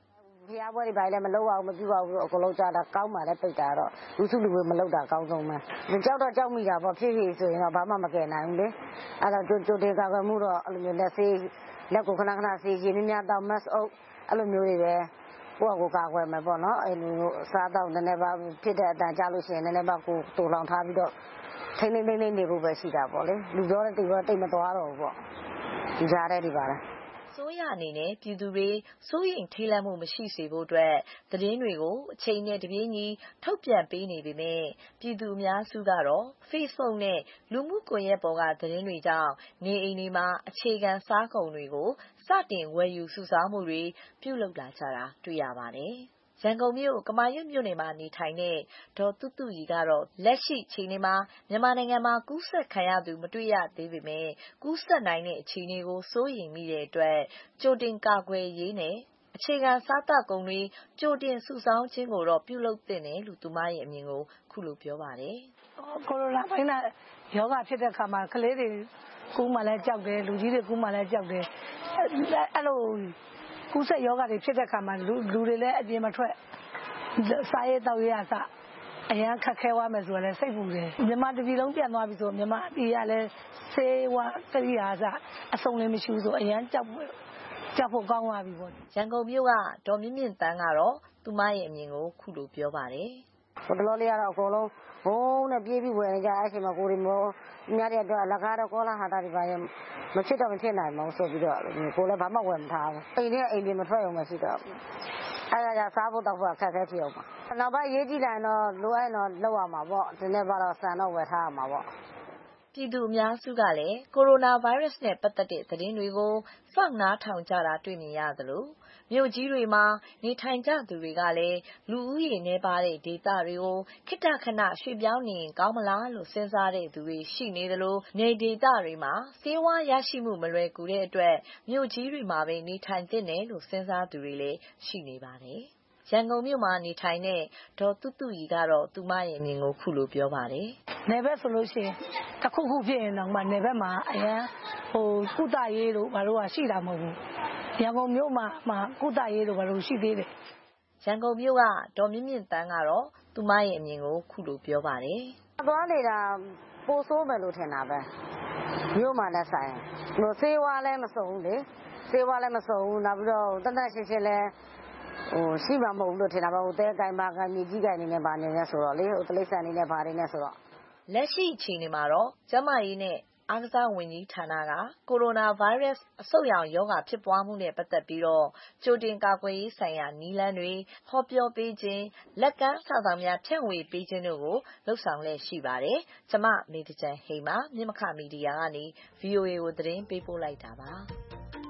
ဖျားပွဲတွေပါလဲမလုပ်အောင်မပြုအောင်အကုန်လုံးကြားတာကောင်းပါလေပိတ်တာတော့လူစုလူဝေးမလုပ်တာအကောင်းဆုံးပဲကြောက်တော့ကြောက်မိတာပေါ့ဖြစ်ဖြစ်ဆိုရင်တော့ဘာမှမကယ်နိုင်ဘူးလေအဲ့တော့ကြိုတင်ကာကွယ်မှုတော့အဲ့လိုမျိုးလက်ဆေးလက်ကိုခဏခဏဆေးရင်းများတော့ mask အုပ်အဲ့လိုမျိုးတွေပဲကိုယ့်ကိုကာကွယ်မယ်ပေါ့နော်အဲ့လိုစားတော့နည်းနည်းပါဖြစ်တဲ့အတန်ကြားလို့ရှိရင်နည်းနည်းပါကိုတူလောင်ထားပြီးတော့ထိမ့်ထိမ့်ထိမ့်နေဖို့ပဲရှိတာပေါ့လေလူပြောတဲ့တိတ်တော့တိတ်မသွားတော့ဘူးပေါ့ဒီကြားတဲ့ဒီပါလားဆိုရအနေနဲ့ပြည်သူတွေစိုးရိမ်ထိတ်လန့်မှုမရှိစေဖို့အတွက်သတင်းတွေကိုအချိန်နဲ့တပြေးညီထုတ်ပြန်ပေးနေပေမဲ့ပြည်သူအများစုကတော့ Facebook နဲ့လူမှုကွန်ရက်ပေါ်ကသတင်းတွေကြောင့်နေအိမ်တွေမှာအခြေခံစားကုန်တွေကိုစတင်ဝယ်ယူစုဆောင်းမှုတွေပြုလုပ်လာကြတာတွေ့ရပါတယ်။ရန်ကုန်မြို့ကမာရွတ်မြို့နယ်မှာနေထိုင်တဲ့ဒေါ်တုတုရီကတော့လက်ရှိအချိန်မှာမြန်မာနိုင်ငံမှာကူးစက်ခံရသူမတွေ့ရသေးပေမဲ့ကူးစက်နိုင်တဲ့အခြေအနေကိုစိုးရိမ်မိတဲ့အတွက်ကြိုတင်ကာကွယ်ရေးနဲ့အခြေခံစားသောက်ကုန်တွေကြိုတင်စုဆောင်းခြင်းကိုတော့ပြုလုပ်သင့်တယ်လို့သူမရဲ့အမြင်ကိုခုလိုပြောပါတယ်။ကိုရိုနာဗိုင်းရပ်စ်ရောဂါဖြစ်တဲ့အခါမှာကလေးတွေကူးမှလည်းကြောက်တယ်လူကြီးတွေကူးမှလည်းကြောက်တယ်အဲ့လိုကူးစက်ရောဂါတွေဖြစ်တဲ့အခါမှာလူလူတွေလည်းအပြင်မထွက်စားရတော့ရစအရန်ခက်ခဲသွားမယ်ဆိုတော့လည်းစိတ်ပူတယ်မြန်မာတပြည်လုံးပြန်သွားပြီဆိုမြန်မာပြည်ကလည်းဆေးဝါးကရိယာစအစုံလည်းမရှိဘူးဆိုအရန်ကြောက်ကြောက်ဖို့ကောင်းသွားပြီပေါ့ရန်ကုန်မြို့ကဒေါ်မြင့်မြင့်တန်းကတော့သူမရဲ့အမြင်ကိုခုလိုပြောပါတယ်ဟိုတလောလေးကတော့အကုန်လုံးဘုံနဲ့ပြေးပြီးဝယ်နေကြအဲ့ချိန်မှာကိုယ်တွေမျိုးများတဲ့အတွက်လက်ကားတော့ကောလာဟာတာတွေပါရင်မဖြစ်တော့မဖြစ်နိုင်ဘူးဆိုပြီးတော့ကိုယ်လည်းဘာမှဝယ်မထားဘူးအိမ်ထဲအိမ်ပြင်မထွက်အောင်မရှိတော့အဲ့ဒါကြစားဖို့တော့ခက်ခဲဖြစ်အောင်ပါနောက်ပိုင်းရေးကြည့်လိုက်တော့လိုအပ်တော့လောက်ရမှာပေါ့ဒီနေ့ပါတော့ဆန်တော့ဝယ်ထားရမှာပေါ့ပြည်သူအများစုကလည်းကိုရိုနာဗိုင်းရပ်စ်နဲ့ပတ်သက်တဲ့သတင်းတွေကိုစောင့်နားထောင်ကြတာတွေ့မြင်ရသလိုမြို့ကြီးတွေမှာနေထိုင်ကြသူတွေကလည်းလူဦးရေနည်းပါးတဲ့ဒေသတွေကိုခိတ္တခဏရွှေ့ပြောင်းနေရင်ကောင်းမလားလို့စဉ်းစားတဲ့သူတွေရှိနေသလိုနေဒေသတွေမှာဆေးဝါးရရှိမှုမလွယ်ကူတဲ့အတွက်မြို့ကြီးတွေမှာပဲနေထိုင်သင့်တယ်လို့စဉ်းစားသူတွေလည်းရှိနေပါတယ်။ရန်ကုန်မြို့မှာနေထိုင်တဲ့ဒေါ်တုတုရီကတော့သူမရဲ့အမြင်ကိုခုလိုပြောပါတယ်။နယ်ဘက်ဆိုလို့ရှိရင်တစ်ခုခုဖြစ်ရင်တော့မှနယ်ဘက်မှာအရန်ဟိုကုသရေးတို့ဘာလို့ရှိတာမဟုတ်ဘူး။ရန်ကုန်မြို့မှာမှကုသရေးတို့ဘာလို့ရှိသေးတယ်။ရန်ကုန်မြို့ကဒေါ်မြင့်မြင့်တန်းကတော့သူမရဲ့အမြင်ကိုခုလိုပြောပါတယ်။သွားနေတာပိုဆိုးမယ်လို့ထင်တာပဲ။မြို့မှာလည်းဆိုင်ဟိုဆေးဝါးလည်းမစုံဘူးလေ။ဆေးဝါးလည်းမစုံဘူးနောက်ပြီးတော့တသက်ရှင်းရှင်းလည်းဟိုရှိမှာမဟုတ်ဘူးလို့ထင်တာပါဟိုတဲကိုင်ပါကမြေကြီးကိုင်နေနေပါနေနေဆိုတော့လေဟိုတလိษံနေနေပါနေနေဆိုတော့လက်ရှိအချိန်မှာတော့ကျန်းမာရေးနဲ့အားကစားဝန်ကြီးဌာနကကိုရိုနာဗိုင်းရပ်စ်အဆုတ်ရောင်ရောဂါဖြစ်ပွားမှုနဲ့ပတ်သက်ပြီးတော့ကြိုတင်ကာကွယ်ရေးဆိုင်ရာနည်းလမ်းတွေဟောပြောပေးခြင်းလက်ကမ်းစာဆောင်များဖြန့်ဝေပေးခြင်းတို့ကိုလှုပ်ဆောင်လည်ရှိပါတယ်။ကျွန်မမေတ္တချန်ဟိမမြမခမီဒီယာကနေ ဗွီအိုအေ ကိုသတင်းပေးပို့လိုက်တာပါ။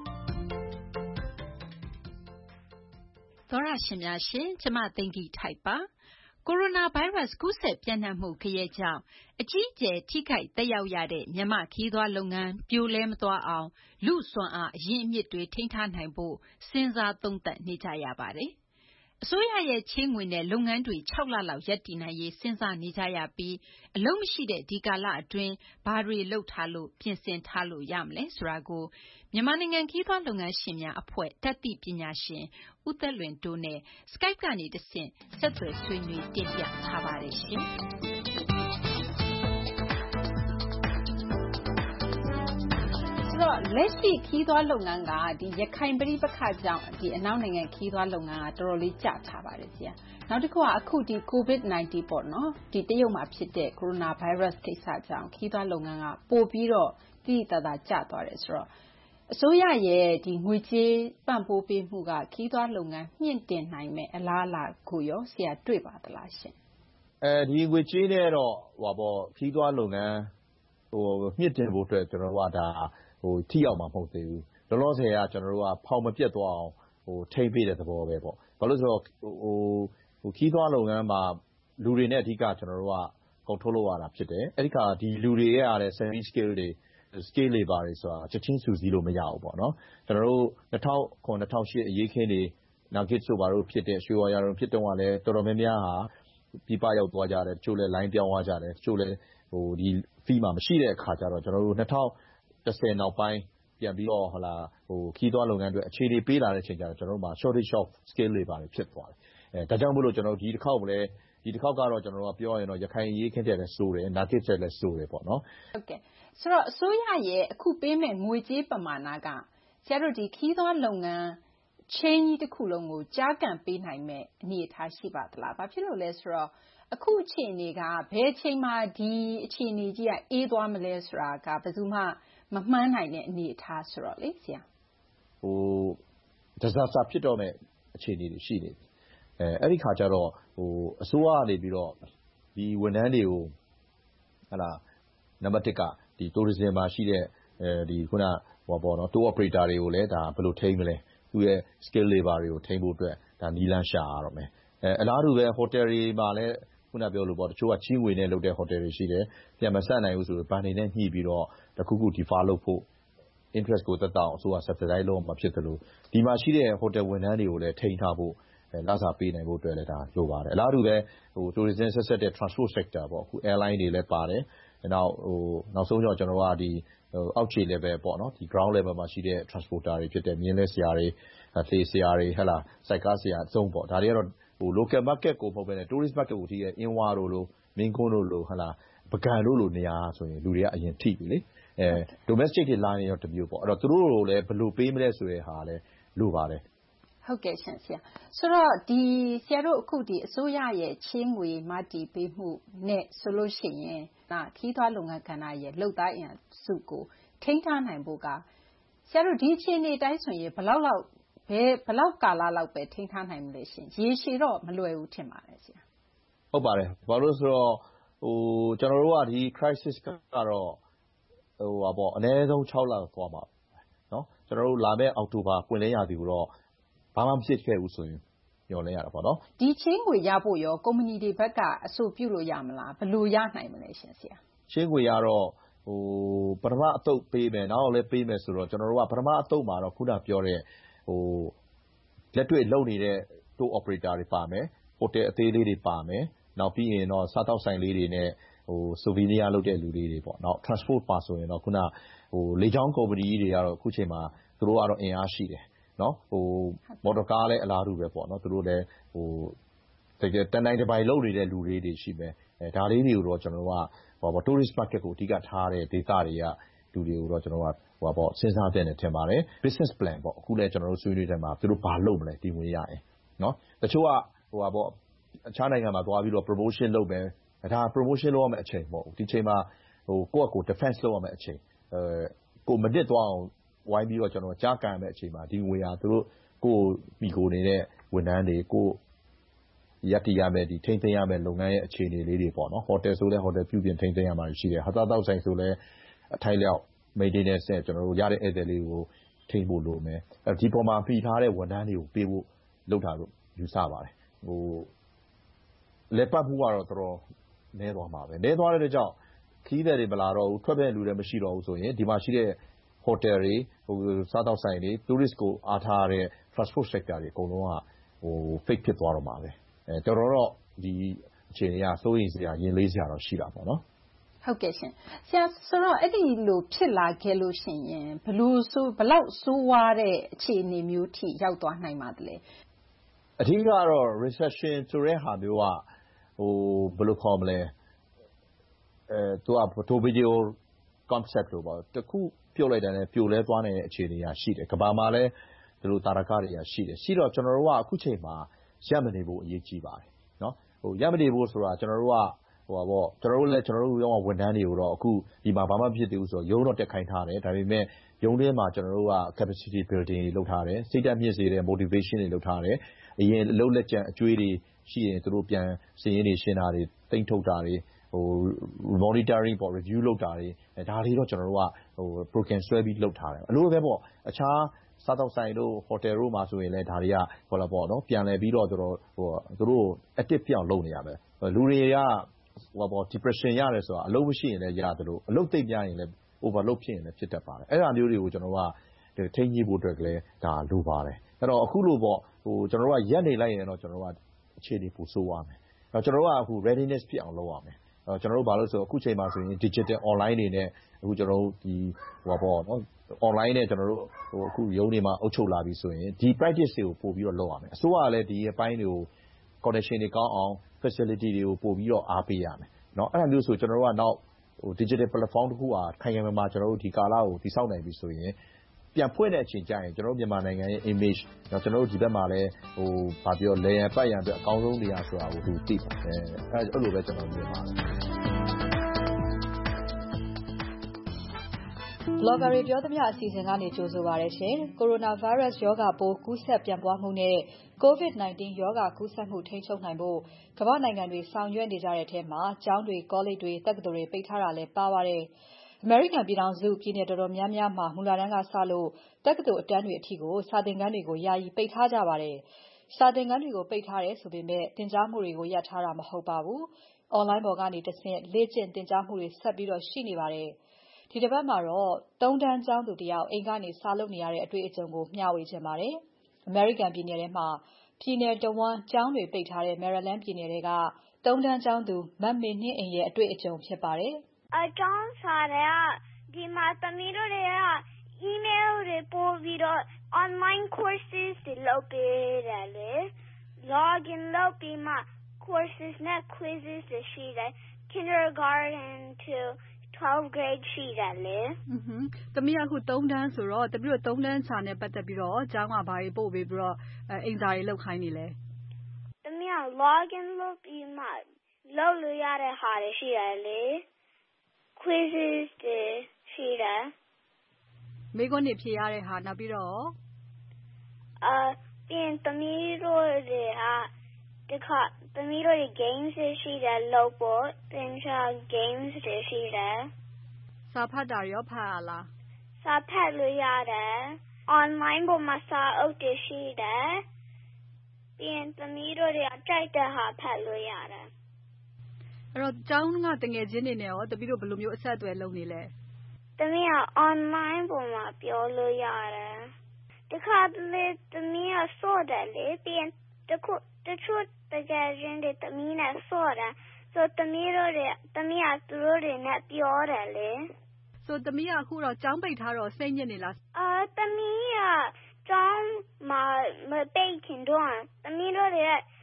သောရရှင်များရှင်ကျမသိင်္ဂီထိုက်ပါကိုရိုနာဗိုင်းရပ်စ်ကူးစက်ပြန့်နှံ့မှုခရဲကြောင့်အကြီးအကျယ်ထိခိုက်သက်ရောက်ရတဲ့မြန်မာခီးသွွားလုပ်ငန်းပြိုလဲမသွားအောင်လူစွမ်းအားအရင်းအမြစ်တွေထိန်းထားနိုင်ဖို့စဉ်းစားသုံးသပ်နေကြရပါတယ်အစိုးရရဲ့ချေးငွေနဲ့လုပ်ငန်းတွေ၆လလောက်ရပ်တည်နိုင်ရေးစဉ်းစားနေကြရပြီးအလုံးမရှိတဲ့ဒီကာလအတွင်းဘာတွေလုပ်ထားလို့ပြင်ဆင်ထားလို့ရမလဲဆိုတာကိုမြန်မာနိုင်ငံခီးသွွားလုပ်ငန်းရှင်များအဖွဲ့တတ်သိပညာရှင်ဦးသက်လွင်တိုးနဲ့ Skype ကနေတဆင့်ဆက်သွယ်ဆွေးနွေးတင်ပြထားပါတယ်ရှင်။ဆိုတော့လက်ရှိခီးသွွားလုပ်ငန်းကဒီရခိုင်ပဋိပက္ခကြောင့်ဒီအနောက်နိုင်ငံခီးသွွားလုပ်ငန်းကတော်တော်လေးကျထားပါတယ်ဆရာ။နောက်တစ်ခုကအခုဒီ ကိုဗစ်၁၉ ပေါ့နော်ဒီတရုတ်မှာဖြစ်တဲ့ကိုရိုနာဗိုင်းရပ်စ်ကိစ္စကြောင့်ခီးသွွားလုပ်ငန်းကပိုပြီးတော့တိတိကျကျကျသွားတယ်ဆိုတော့အစိုးရရဲ့ဒီငွေကြေးပံ့ပိုးပေးမှုကခီးသွွားလုပ်ငန်းမြင့်တင်နိုင်မယ်အလားအလာကိုရောဆရာတွေ့ပါသလားရှင်အဲဒီငွေကြေးနဲ့တော့ဟိုပေါ့ခီးသွွားလုပ်ငန်းဟိုမြင့်တင်ဖို့အတွက်ကျွန်တော်တို့ကဒါဟိုထိရောက်မှာမဟုတ်သေးဘူးလောလောဆယ်ကကျွန်တော်တို့ကဖောင်မပြတ်သွားအောင်ဟိုထိမ့်ပေးတဲ့သဘောပဲပေါ့ဘာလို့ဆိုတော့ဟိုဟိုခီးသွွားလုပ်ငန်းမှာလူတွေနဲ့အဓိကကျွန်တော်တို့ကကုန်ထုတ်လုပ်ရတာဖြစ်တယ်အဲဒီခါဒီလူတွေရဲ့အားတဲ့ service skill တွေscale labor တွေဆိုတာချက်ချင်းစုစည်းလို့မရဘူးပေါ့နော်ကျွန်တော်တို့၂၀၀၇ ၂၀၀၈အရေးခင်းတွေနောက်ဂစ်ဆိုပါတို့ဖြစ်တဲ့ရွှေဝါရောင်ဖြစ်တော့ကလည်းတော်တော်များများဟာပြပရောက်သွားကြတယ်တချို့လည်း line ပြောင်းသွားကြတယ်တချို့လည်းဟိုဒီ fee မှာမရှိတဲ့အခါကျတော့ကျွန်တော်တို့၂၀၁၀နောက်ပိုင်းပြန်ပြီးတော့ဟလာဟိုခီးသွွားလုပ်ငန်းတွေအခြေအနေပေးလာတဲ့အချိန်ကျတော့ကျွန်တော်တို့မှာ shortage of skill labor တွေဖြစ်သွားတယ်အဲဒါကြောင့်မို့လို့ကျွန်တော်ဒီတစ်ခေါက်လည်းဒီတစ်ခေါက်ကတော့ကျွန်တော်တို့ပြောရင်တော့ရခိုင်ရေးခင်းတဲ့လည်းစိုးတယ်နာတစ်ချက်လည်းစိုးတယ်ပေါ့နော်ဟုတ်ကဲ့ဆိုတော့အစိုးရရဲ့အခုပေးမဲ့ငွေကြေးပမာဏကဆရာတို့ဒီခီးသွွားလုပ်ငန်းချင်းကြီးတစ်ခုလုံးကိုကြားကန်ပေးနိုင်မဲ့အနေအထားရှိပါသလားဘာဖြစ်လို့လဲဆိုတော့အခုအခြေအနေကဘယ်အချိန်မှဒီအခြေအနေကြီးကအေးသွားမလဲဆိုတာကဘယ်သူမှမမှန်းနိုင်တဲ့အနေအထားဆိုတော့လေဆရာဟို disaster ဖြစ်တော့မဲ့အခြေအနေတွေရှိနေတယ်အဲအဲ့ဒီခါကျတော့ဟိုအစိုးရကနေပြီးတော့ဒီဝန်ထမ်းတွေကိုဟလာနံပါတ်တစ်ကဒီ tourism မှာရှိတဲ့အဲဒီခုနဟောပေါ့နော် tour operator တွေကိုလည်းဒါဘယ်လိုထိန်းမလဲသူရဲ့ skill labor တွေကိုထိန်းဖို့အတွက်ဒါနီလန်းရှာရတော့မယ်အဲအလားတူပဲ hotel တွေမှာလည်းခုနပြောလို့ပေါ့တချို့ကချင်းငွေနဲ့လုပ်တဲ့ hotel တွေရှိတယ်ပြန်မဆက်နိုင်ဘူးဆိုတော့ဘဏ်တွေနဲ့ညှိပြီးတော့တခုခု defer လုပ်ဖို့ interest ကိုသက်တောင်အစိုးရ subsidize လုပ်မှာဖြစ်တယ်လို့ဒီမှာရှိတဲ့ hotel ဝန်ထမ်းတွေကိုလည်းထိန်းထားဖို့လစာပေးနိုင်ဖို့အတွက်လည်းဒါလိုပါတယ်အလားတူပဲဟို tourism ဆက်ဆက်တဲ့ transport sector ပေါ့အခု airline တွေလည်းပါတယ်နောက်ဟိုနောက်ဆုံးတော့ကျွန်တော်ကဒီဟိုအောက်ခြေ level ပေါ့နော်ဒီ ground level မှာရှိတဲ့ transporter တွေဖြစ်တဲ့မြင်းလဲဆရာတွေသေဆရာတွေဟဲ့လားစိုက်ကားဆရာအစုံပေါ့ဒါတွေကတော့ဟို local market ကိုမဟုတ်ဘဲနဲ့ tourist market ကိုထိရဲ့အင်းဝါတို့လိုမင်းကွန်းတို့လိုဟဲ့လားပကံတို့လိုနေရာဆိုရင်လူတွေကအရင်ထိပြီလေအဲ domestic တွေလာနေတော့တမျိုးပေါ့အဲ့တော့သူတို့ကိုလည်းဘယ်လိုပေးမလဲဆိုတဲ့ဟာလည်းလိုပါတယ်ဟုတ်ကဲ့ရှင်ဆရာဆိုတော့ဒီဆရာတို့အခုဒီအစိုးရရဲ့ချင်းငွေမတည်ပေးမှုနဲ့ဆိုလို့ရှိရင်ဒါခီးသွွားလုပ်ငန်းကဏ္ဍရဲ့လုပ်သားအင်စုကိုထိန်းထားနိုင်ဖို့ကဆရာတို့ဒီအခြေအနေတိုင်းဆိုရင်ဘယ်လောက်လောက်ဘယ်ဘယ်လောက်ကာလလောက်ပဲထိန်းထားနိုင်မလဲရှင်ရေရှည်တော့မလွယ်ဘူးထင်ပါတယ်ဆရာဟုတ်ပါတယ်ဘာလို့ဆိုတော့ဟိုကျွန်တော်တို့ကဒီ crisis ကတော့ဟိုပါပေါ့အနည်းဆုံး၆လသွားမှာเนาะကျွန်တော်တို့လာမယ့်အောက်တိုဘာပွင့်လင်းရာသီကိုတော့ဘာမှမဖြစ်ခဲ့ဘူးဆိုရင်ညှော်လဲရတာပေါ့နော်ဒီချင်းငွေရဖို့ရောကုမ္ပဏီတွေဘက်ကအဆိုပြုလို့ရမလားဘယ်လိုရနိုင်မလဲရှင်ဆရာချင်းငွေရတော့ဟိုပထမအတုပ်ပေးမယ်နောက်လည်းပေးမယ်ဆိုတော့ကျွန်တော်တို့ကပထမအတုပ်မှာတော့ခုနပြောတဲ့ဟိုလက်တွေ့လုပ်နေတဲ့ tour operator တွေပါမယ် hotel အသေးလေးတွေပါမယ်နောက်ပြီးရင်တော့စားတောက်ဆိုင်လေးတွေနဲ့ဟို souvenir လုပ်တဲ့လူလေးတွေပေါ့နောက် transport ပါဆိုရင်တော့ခုနဟိုလေကြောင်းကုမ္ပဏီတွေကတော့အခုချိန်မှာသူတို့ကတော့အင်အားရှိတယ်နော်ဟိုမော်တော်ကားလည်းအလားတူပဲပေါ့နော်သူတို့လည်းဟိုတကယ်တန်တိုင်းတစ်ပိုင်းလုပ်နေတဲ့လူတွေတွေရှိမယ်အဲဒါလေးတွေကိုတော့ကျွန်တော်တို့ကဟိုပေါ့ tourist market ကိုအဓိကထားတဲ့ data တွေကလူတွေကိုတော့ကျွန်တော်ကဟိုပေါ့စဉ်းစားတဲ့နေထင်ပါတယ် business plan ပေါ့အခုလည်းကျွန်တော်တို့ဆွေးနွေးတဲ့မှာသူတို့ဘာလုပ်မလဲဒီငွေရရင်နော်တချို့ကဟိုပေါ့အခြားနိုင်ငံမှာသွားပြီးတော့ promotion လုပ်မယ်ဒါ promotion လုပ်ရမယ့်အချိန်မဟုတ်ဘူးဒီချိန်မှာဟိုကိုယ့်အကို defense လုပ်ရမယ့်အချိန်အဲကိုမနစ်သွားအောင်ဝိုင်းပြီးတော့ကျွန်တော်ကြားကန်မဲ့အချိန်မှာဒီငွေဟာသူတို့ကိုမိကိုနေတဲ့ဝန်ထမ်းတွေကိုရက်တရမဲ့ဒီထိန်းသိမ်းရမဲ့လုပ်ငန်းရဲ့အခြေအနေလေးတွေပေါ့နော်ဟိုတယ်ဆိုလဲဟိုတယ်ပြုပြင်ထိန်းသိမ်းရမှာရှိတယ်ဟာသာတောက်ဆိုင်ဆိုလဲအထိုက်လျောက် maintenance နဲ့ကျွန်တော်တို့ရတဲ့ဧည့်သည်လေးကိုထိန်းဖို့လိုမယ်အဲဒီပေါ်မှာပြီးထားတဲ့ဝန်ထမ်းတွေကိုပေးဖို့လုပ်တာလို့ယူဆပါတယ်ဟိုလက်ပတ်မှုကတော့တော်တော်နည်းသွားမှာပဲနည်းသွားတဲ့ကြောင့်ခီးသည်တွေမလာတော့ဘူးထွက်တဲ့လူတွေမရှိတော့ဘူးဆိုရင်ဒီမှာရှိတဲ့ hotel တွေဟိုစားတောက်ဆိုင်တွေ tourist ကိုအားထားတဲ့ transport sector တွေအကုန်လုံးကဟို fake ဖြစ်သွားတော့မှာပဲအဲတော်တော်တော့ဒီအခြေအနေကစိုးရိမ်စရာရင်လေးစရာတော့ရှိတာပေါ့နော်ဟုတ်ကဲ့ရှင်ဆရာဆိုတော့အဲ့ဒီလိုဖြစ်လာခဲ့လို့ရှိရင်ဘလို့ဆိုဘလောက်ဆိုးဝါးတဲ့အခြေအနေမျိုးထိရောက်သွားနိုင်ပါသလဲအထူးကတော့ recession ဆိုတဲ့ဟာမျိုးကဟိုဘယ်လိုခေါ်မလဲအဲသူက photo video concept လို့ပေါ့တခုပြုတ်လိုက်တယ်နဲ့ပြိုလဲသွားနေတဲ့အခြေအနေကရှိတယ်ကဘာမှာလည်းဒီလိုတာရကတွေကရှိတယ်ရှိတော့ကျွန်တော်တို့ကအခုချိန်မှာရပ်မနေဖို့အရေးကြီးပါတယ်เนาะဟိုရပ်မနေဖို့ဆိုတာကျွန်တော်တို့ကဟိုပါပေါ့ကျွန်တော်တို့လည်းကျွန်တော်တို့ရောဝန်ထမ်းတွေကိုတော့အခုဒီမှာဘာမှဖြစ်သေးဘူးဆိုတော့ရုံးတော့တက်ခိုင်းထားတယ်ဒါပေမဲ့ရုံးထဲမှာကျွန်တော်တို့က capacity building တွေလုပ်ထားတယ်စိတ်ဓာတ်မြင့်စေတဲ့ motivation တွေလုပ်ထားတယ်အရင်အလုပ်လက်ကျန်အကျွေးတွေရှိရင်သူတို့ပြန်စည်ရင်းတွေရှင်းတာတွေတိမ့်ထုတ်တာတွေဟို monitoring ပေါ့ review လုပ်တာတွေဒါတွေတော့ကျွန်တော်တို့ကဟို program ဆွဲပြီးလုပ်ထားတယ်အလိုပဲပေါ့အခြားစားတောက်ဆိုင်တို့ hotel တို့မှာဆိုရင်လည်းဒါတွေကဟောလာပေါ့နော်ပြန်လည်ပြီးတော့ကျွန်တော်ဟိုသူတို့ active ပြောင်းလုပ်နေရမယ်လူတွေကဟိုပေါ့ depression ရတယ်ဆိုတာအလုပ်မရှိရင်လည်းရတယ်လို့အလုပ်သိပ်များရင်လည်း overload ဖြစ်ရင်လည်းဖြစ်တတ်ပါတယ်အဲ့ဒါမျိုးတွေကိုကျွန်တော်ကထိန်းကြီးဖို့အတွက်လည်းဒါလိုပါတယ်အဲ့တော့အခုလိုပေါ့ဟိုကျွန်တော်တို့ကရက်နေလိုက်ရင်တော့ကျွန်တော်တို့ကအခြေအနေပိုဆိုးသွားမယ်အဲ့တော့ကျွန်တော်တို့ကအခု readiness ဖြစ်အောင်လုပ်ရမယ်ကျွန်တော်တို့ဘာလို့ဆိုအခုချိန်မှာဆိုရင် digital online တွေနဲ့အခုကျွန်တော်တို့ဒီဟိုပါပေါ့နော် online နဲ့ကျွန်တော်တို့ဟိုအခုရုံးတွေမှာအုပ်ချုပ်လာပြီဆိုရင်ဒီ practice တွေကိုပို့ပြီးတော့လုပ်ရမယ်အစိုးရကလည်းဒီအပိုင်းတွေကို connection တွေကောင်းအောင် facility တွေကိုပို့ပြီးတော့အားပေးရမယ်เนาะအဲ့ဒါမျိုးဆိုကျွန်တော်တို့ကနောက်ဟို digital platform တစ်ခုဟာခိုင်ခိုင်မာမာကျွန်တော်တို့ဒီကာလကိုတည်ဆောက်နိုင်ပြီဆိုရင်ပြန်ဖွင့်တဲ့အချိန်ကျရင်ကျွန်တော်တို့မြန်မာနိုင်ငံရဲ့ image เนาะကျွန်တော်တို့ဒီဘက်မှာလည်းဟိုဗာပြောလေရန်ပတ်ရန်အတွက်အကောင်းဆုံးနေရာဆိုတာကိုသူသိပါတယ်အဲအဲ့လိုပဲကျွန်တော်မြင်ပါတယ် Blogger တွေပြောသမျှအစီအစဉ်ကနေကြိုဆိုပါရရှင်။ Coronavirus ရောဂါပိုးကူးစက်ပြန့်ပွားမှုနဲ့ COVID nineteen ရောဂါကူးစက်မှုထိန်းချုပ်နိုင်ဖို့ကမ္ဘာနိုင်ငံတွေဆောင်ရွက်နေကြတဲ့ထဲမှာကျောင်းတွေ၊ကောလိပ်တွေ၊တက္ကသိုလ်တွေပိတ်ထားတာလည်းပါပါတယ်။ အမေရိကန်ပြည်ထောင်စုပြည်နယ်တော်တော်များများမှာမူလတန်းကစလို့တက္ကသိုလ်အတန်းတွေအထိကိုစာသင်ခန်းတွေကိုယာယီပိတ်ထားကြပါတယ်။စာသင်ခန်းတွေကိုပိတ်ထားတယ်ဆိုပေမဲ့သင်ကြားမှုတွေကိုရပ်ထားတာမဟုတ်ပါဘူး။ Online ပေါ်ကနေတဆင့်လေ့ကျင့်သင်ကြားမှုတွေဆက်ပြီးရှိနေပါတယ်။ဒီတစ်ပတ်မှာတော့သုံးတန်းကျောင်းသူတယောက်အိမ်ကနေစာလုပ်နေရတဲ့အတွေ့အကြုံကိုမျှဝေချင်ပါတယ်။ အမေရိကန်ပြည်နယ်ထဲမှာပြည်နယ်တဝန်းကျောင်းတွေပိတ်ထားတဲ့ Maryland ပြည်နယ်ထဲကသုံးတန်းကျောင်းသူမမေနှင်းအိမ်ရဲ့အတွေ့အကြုံဖြစ်ပါတယ်။အကျောင်းစာတွေကဒီမှာသမီးတို့တွေက email တွေပို့ပြီးတော့ online courses တွေလုပ်ပေးတယ်လေ login လုပ်ပြီးမှ courses နဲ့ quizzes တွေရှိတယ် kindergarten to twelfth grade ရှိတယ်လေ။သမီးကအခုသုံးတန်းဆိုတော့သမီးတို့သုံးတန်းစာနဲ့ပတ်သက်ပြီးတော့ကျောင်းကဘာတွေပို့ပေးပြီးတော့အိမ်စာတွေလုပ်ခိုင်းနေလဲ။သမီးက login လုပ်ပြီးမှလုပ်လို့ရတဲ့ဟာတွေရှိတယ်လေ quizzes တွေရှိတယ်။မေးခွန်းတွေဖြေရတဲ့ဟာနောက်ပြီးတော့အာပြင်သမီးတို့တွေကဒီခါသမီးတို့တွေ games တွေရှိတယ်လုပ်ဖို့သင်ချာ games တွေရှိတယ်စာဖတ်တာရောဖတ်ရလားစာဖတ်လို့ရတယ် online ပေါ်မှာစာအုပ်တွေရှိတယ်ပြင်သမီးတို့တွေကကြိုက်တဲ့ဟာဖတ်လို့ရတယ်အဲ့တော့ကျောင်းကတငယ်ချင်းတွေနဲ့ရောသမီးတို့ဘယ်လိုမျိုးအဆက်အသွယ်လုပ်နေလဲသမီးက online ပေါ်မှာပြောလို့ရတယ်ဒီခါလေသမီးကစောတယ်လေပြင်တခုတချို့တကယ်ချင်းတွေသမီးနဲ့စောတယ်ဆိုသမီးတို့တွေသမီးကသူတို့တွေနဲ့ပြောတယ်လေဆိုသမီးကအခုတော့ကျောင်းပိတ်ထားတော့စိတ်ညစ်နေလားအာသမီးကကျောင်းမှာမပိတ်ခင်တော့သမီးတို့တွေ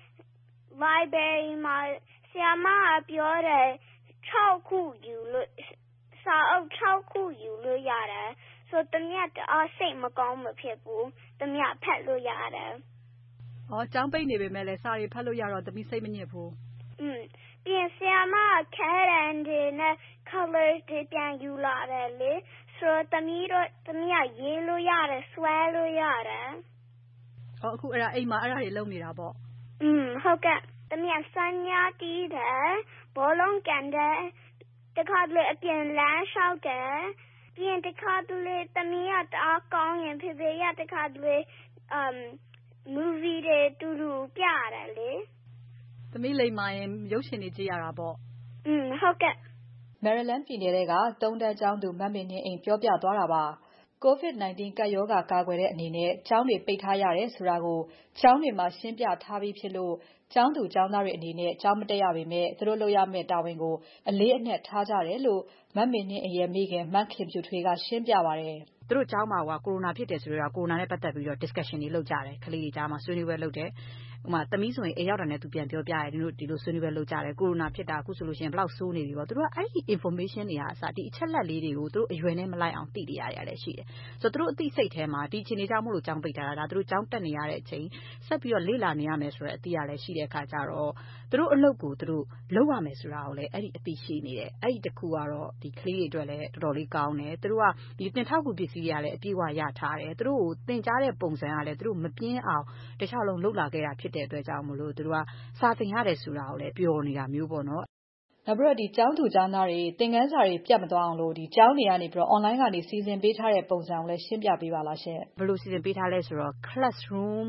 library မှာဆရာမကပြောတယ်၆ခုယူလို့စာအုပ်၆ခုယူလို့ရတယ်ဆိုသမီးကအားစိတ်မကောင်းမဖြစ်ဘူးသမီးကဖတ်လို့ရတယ်။အော်ကျောင်းပိတ်နေပေမဲ့လည်းစာတွေဖတ်လို့ရတော့သမီးစိတ်မညစ်ဘူး။อืมပြင်ဆရာမက Karen တွေနဲ့ colors တွေပြန်ယူလာတယ်လေဆိုသမီးတို့သမီးကရေးလို့ရတယ်ဆွဲလို့ရတယ်။အော်အခုအဲ့ဒါအိမ်မှာအဲ့ဒါတွေလုပ်နေတာပေါ့။อืมဟုတ်ကဲ့သမီးကစညာတီးတယ်ဘောလုံးကန်တယ်တခါလေအပြင်လမ်းလျှောက်တယ်ပြင်တခါလေသမီးကတအားကောင်းရင်ဖေဖေရတခါလေ um movie တွေတူတူပြရတယ်လေသမီးလိမ္မာရင်ရုပ်ရှင်တွေကြည့်ရတာပေါ့อืมဟုတ်ကဲ့ Maryland ပြည်နယ်ကသုံးတန်းကျောင်းသူမမေနှင်းအိမ်ပြောပြသွားတာပါCOVID nineteen ကပ်ရောဂါကာကွယ်တဲ့အနေနဲ့ကျောင်းတွေပိတ်ထားရတယ်ဆိုတာကိုကျောင်းတွေမှာရှင်းပြထားပြီးဖြစ်လို့ကျောင်းသူကျောင်းသားတွေအနေနဲ့ကျောင်းမတက်ရပေမဲ့သူတို့လုပ်ရမယ့်တာဝန်ကိုအလေးအနက်ထားကြတယ်လို့မမေနှင်းအိမ်ရဲ့မိခင်မခင်ဖြူထွေးကရှင်းပြပါတယ်သူတို့ကျောင်းမှာကကိုရိုနာဖြစ်တယ်ဆိုတော့ကိုရိုနာနဲ့ပတ်သက်ပြီးတော့ discussion တွေလုပ်ကြတယ်ကလေးတွေကြားမှာဆွေးနွေးပွဲလုပ်တယ်ဥမာသမီးဆိုရင်အိမ်ရောက်တာနဲ့သူပြန်ပြောပြရတယ်ဒီလိုဒီလိုဆွေးနွေးပွဲလုပ်ကြတယ်ကိုရိုနာဖြစ်တာအခုဆိုလို့ရှိရင်ဘယ်လောက်ဆိုးနေပြီပေါ့သူတို့ကအဲ့ဒီ information တွေဟာအစဒီအချက်လက်လေးတွေကိုသူတို့အရွယ်နဲ့မလိုက်အောင်သိနေရတယ်လည်းရှိတယ်ဆိုတော့သူတို့အသိစိတ်ထဲမှာဒီချိန်နေကြောင့်မလို့ကျောင်းပိတ်ထားတာဒါသူတို့ကျောင်းတက်နေရတဲ့အချိန်ဆက်ပြီးတော့လေ့လာနေရမယ်ဆိုတဲ့အသိရလည်းရှိတဲ့အခါကျတော့သူတို့အလုပ်ကိုသူတို့လုပ်ရမယ်ဆိုတာကိုလည်းအဲ့ဒီအသိရှိနေတယ်အဲ့ဒီတစ်ခုကတော့ဒီကလေးတွေအတွက်လည်းတော်တော်လေးကောင်းတယ်သူတို့ကဒီတင်ထောက်ကူပစ္စည်းတွေကလည်းအပြည့်အဝရထားတယ်သူတို့ကိုသင်ကြားတဲ့ပုံစံကလည်းသူတို့မပြင်းအောင်တခြားလုံးလှုပ်လာခဲ့တာဖြစ်တဲ့အတွက်ကြောင့်မလို့သူတို့ကစာသင်ရတယ်ဆိုတာကိုလည်းပျော်နေတာမျိုးပေါ့နော်နောက်ပြီးတော့ဒီကျောင်းသူကျောင်းသားတွေသင်ခန်းစာတွေပြတ်မသွားအောင်လို့ဒီကျောင်းတွေကနေပြီးတော့ online ကနေစီစဉ်ပေးထားတဲ့ပုံစံကိုလည်းရှင်းပြပေးပါလားရှင်ဘယ်လိုစီစဉ်ပေးထားလဲဆိုတော့ classroom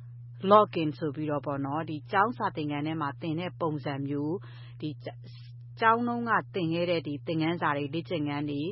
login ဆိုပြီးတော့ပေါ့နော်ဒီကျောင်းစာသင်ခန်းထဲမှာသင်တဲ့ပုံစံမျိုးဒီကျောင်းလုံးကသင်ခဲ့တဲ့ဒီသင်ခန်းစာတွေလေ့ကျင့်ခန်းတွေ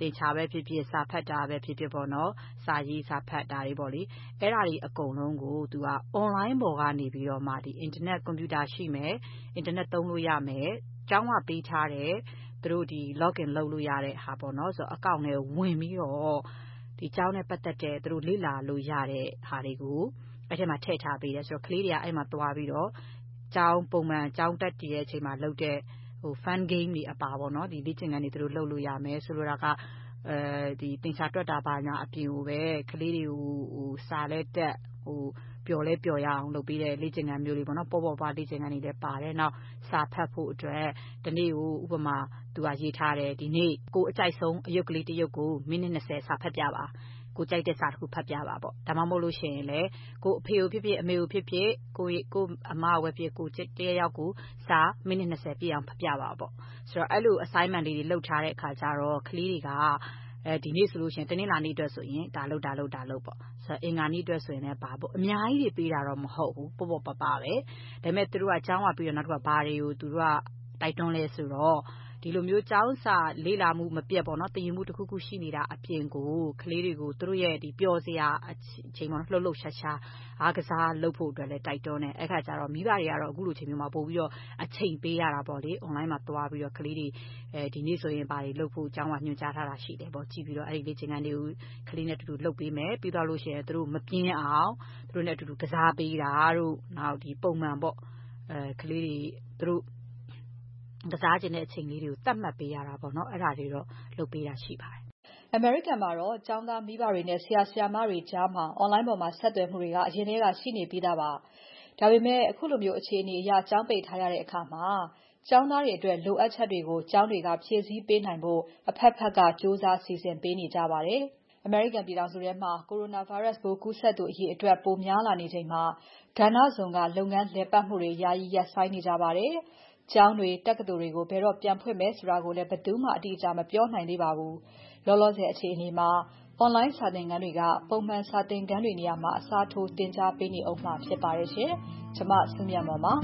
တင်ချာပဲဖြစ်ဖြစ်စာဖတ်တာပဲဖြစ်ဖြစ်ပေါ့နော်စာရေးစာဖတ်တာတွေပေါ့လေအဲ့ဒါတွေအကုန်လုံးကိုသူက online ပေါ်ကနေပြီးတော့မှဒီ internet computer ရှိမယ် internet သုံးလို့ရမယ်ကျောင်းကပေးထားတယ်သူတို့ဒီ login လုပ်လို့ရတဲ့ဟာပေါ့နော်ဆိုတော့ account နဲ့ဝင်ပြီးတော့ဒီကျောင်းနဲ့ပတ်သက်တဲ့သူတို့လေ့လာလို့ရတဲ့ဟာတွေကိုအဲ့ထဲမှာထည့်ထားပေးတယ်ဆိုတော့ကလေးတွေကအဲ့မှာသွားပြီးတော့ကျောင်းပုံမှန်ကျောင်းတက်တည်တဲ့အချိန်မှာလုပ်တဲ့ဟို fun game တွေအပါပေါ့နော်ဒီလေ့ကျင့်ခန်းတွေသူတို့လုပ်လို့ရမယ်ဆိုလိုတာကအဲဒီသင်္ချာတွက်တာပါညာအပြင်ကိုပဲကလေးတွေကိုဟိုစာလဲတက်ဟိုပျော်လဲပျော်ရအောင်လုပ်ပေးတဲ့လေ့ကျင့်ခန်းမျိုးလေးပေါ့နော်ပေါ်ပေါ်ပါလေ့ကျင့်ခန်းတွေလည်းပါတယ်နောက်စာဖတ်ဖို့အတွက်ဒီနေ့ကိုဥပမာသူကရေးထားတယ်ဒီနေ့ကိုအကြိုက်ဆုံးအယုတ်ကလေးတစ်ယုတ်ကိုမိနစ်၂၀စာဖတ်ပြပါကိုကြိုက်တဲ့စာတစ်ခုဖတ်ပြပါပေါ့ဒါမှမဟုတ်လို့ရှိရင်လေကိုအဖေကိုဖြစ်ဖြစ်အမေကိုဖြစ်ဖြစ်ကိုကိုအမဝယ်ဖြစ်ကိုတရယောက်ကိုစာမိနစ်၂၀ပြည့်အောင်ဖတ်ပြပါပေါ့ဆိုတော့အဲ့လို assignment တွေလုပ်ထားတဲ့အခါကျတော့ကလေးတွေကအဲဒီနေ့ဆိုလို့ရှိရင်တနင်္လာနေ့အတွက်ဆိုရင်ဒါလုပ်ဒါလုပ်ဒါလုပ်ပေါ့ဆိုတော့အင်္ဂါနေ့အတွက်ဆိုရင်လည်းပါပေါ့အများကြီးတွေပေးတာတော့မဟုတ်ဘူးပေါ့ပေါ့ပပပဲဒါပေမဲ့သူတို့ကကျောင်းကပြီးတော့နောက်တစ်ခါဘာတွေကိုသူတို့ကတိုက်တွန်းလဲဆိုတော့ဒီလိုမျိုးကျောင်းစာလေ့လာမှုမပြတ်ပေါ့နော်တည်ယူမှုတစ်ခုခုရှိနေတာအပြင်ကိုကလေးတွေကိုသူတို့ရဲ့ဒီပျော်စရာအချိန်မှာလှုပ်လှုပ်ရှားရှားအားကစားလုပ်ဖို့အတွက်လည်းတိုက်တွန်းတယ်အဲ့ခါကျတော့မိဘတွေကတော့အခုလိုချိန်မျိုးမှာပို့ပြီးတော့အချိန်ပေးရတာပေါ့လေ online မှာသွားပြီးတော့ကလေးတွေအဲဒီနေ့ဆိုရင်ဘာတွေလုပ်ဖို့ကျောင်းကညွှန်ကြားထားတာရှိတယ်ပေါ့ကြည့်ပြီးတော့အဲ့ဒီလေ့ကျင့်ခန်းတွေကိုကလေးနဲ့တူတူလုပ်ပေးမယ်ပြီးတော့လို့ရှိရင်သူတို့မပြင်းအောင်သူတို့နဲ့တူတူကစားပေးတာတို့နောက်ဒီပုံမှန်ပေါ့အဲကလေးတွေသူတို့ကစားခြင်းတဲ့အချိန်လေးတွေကိုတတ်မှတ်ပေးရတာပေါ့နော်အဲ့ဒါတွေတော့လုပ်ပေးတာရှိပါတယ်အမေရိကန်မှာတော့ကျောင်းသားမိဘတွေနဲ့ဆရာဆရာမတွေကြားမှာ online ပေါ်မှာဆက်သွယ်မှုတွေကအရင်တည်းကရှိနေပြီးသားပါဒါပေမဲ့အခုလိုမျိုးအခြေအနေအရကျောင်းပိတ်ထားရတဲ့အခါမှာကျောင်းသားတွေအတွက်လိုအပ်ချက်တွေကိုကျောင်းတွေကဖြည့်ဆည်းပေးနိုင်ဖို့အဖက်ဖက်ကစူးစမ်းစီစဉ်ပေးနေကြပါတယ်အမေရိကန်ပြည်ထောင်စုထဲမှာ coronavirus ပိုးကူးစက်သူအရေအတွက်ပိုများလာနေချိန်မှာကဏ္ဍစုံကလုပ်ငန်းလည်ပတ်မှုတွေယာယီရပ်ဆိုင်းနေကြပါတယ်ကျောင်းတွေတက္ကသိုလ်တွေကိုဘယ်တော့ပြန်ဖွင့်မယ်ဆိုတာကိုလည်းဘယ်သူမှအတိအကျမပြောနိုင်သေးပါဘူး။လောလောဆယ်အခြေအနေမှာ online စာသင်ခန်းတွေကပုံမှန်စာသင်ခန်းတွေနေရာမှာအစားထိုးသင်ကြားပေးနေအောင်မှဖြစ်ပါတယ်ရှင်။ကျွန်မစုမြတ်မော်ပါ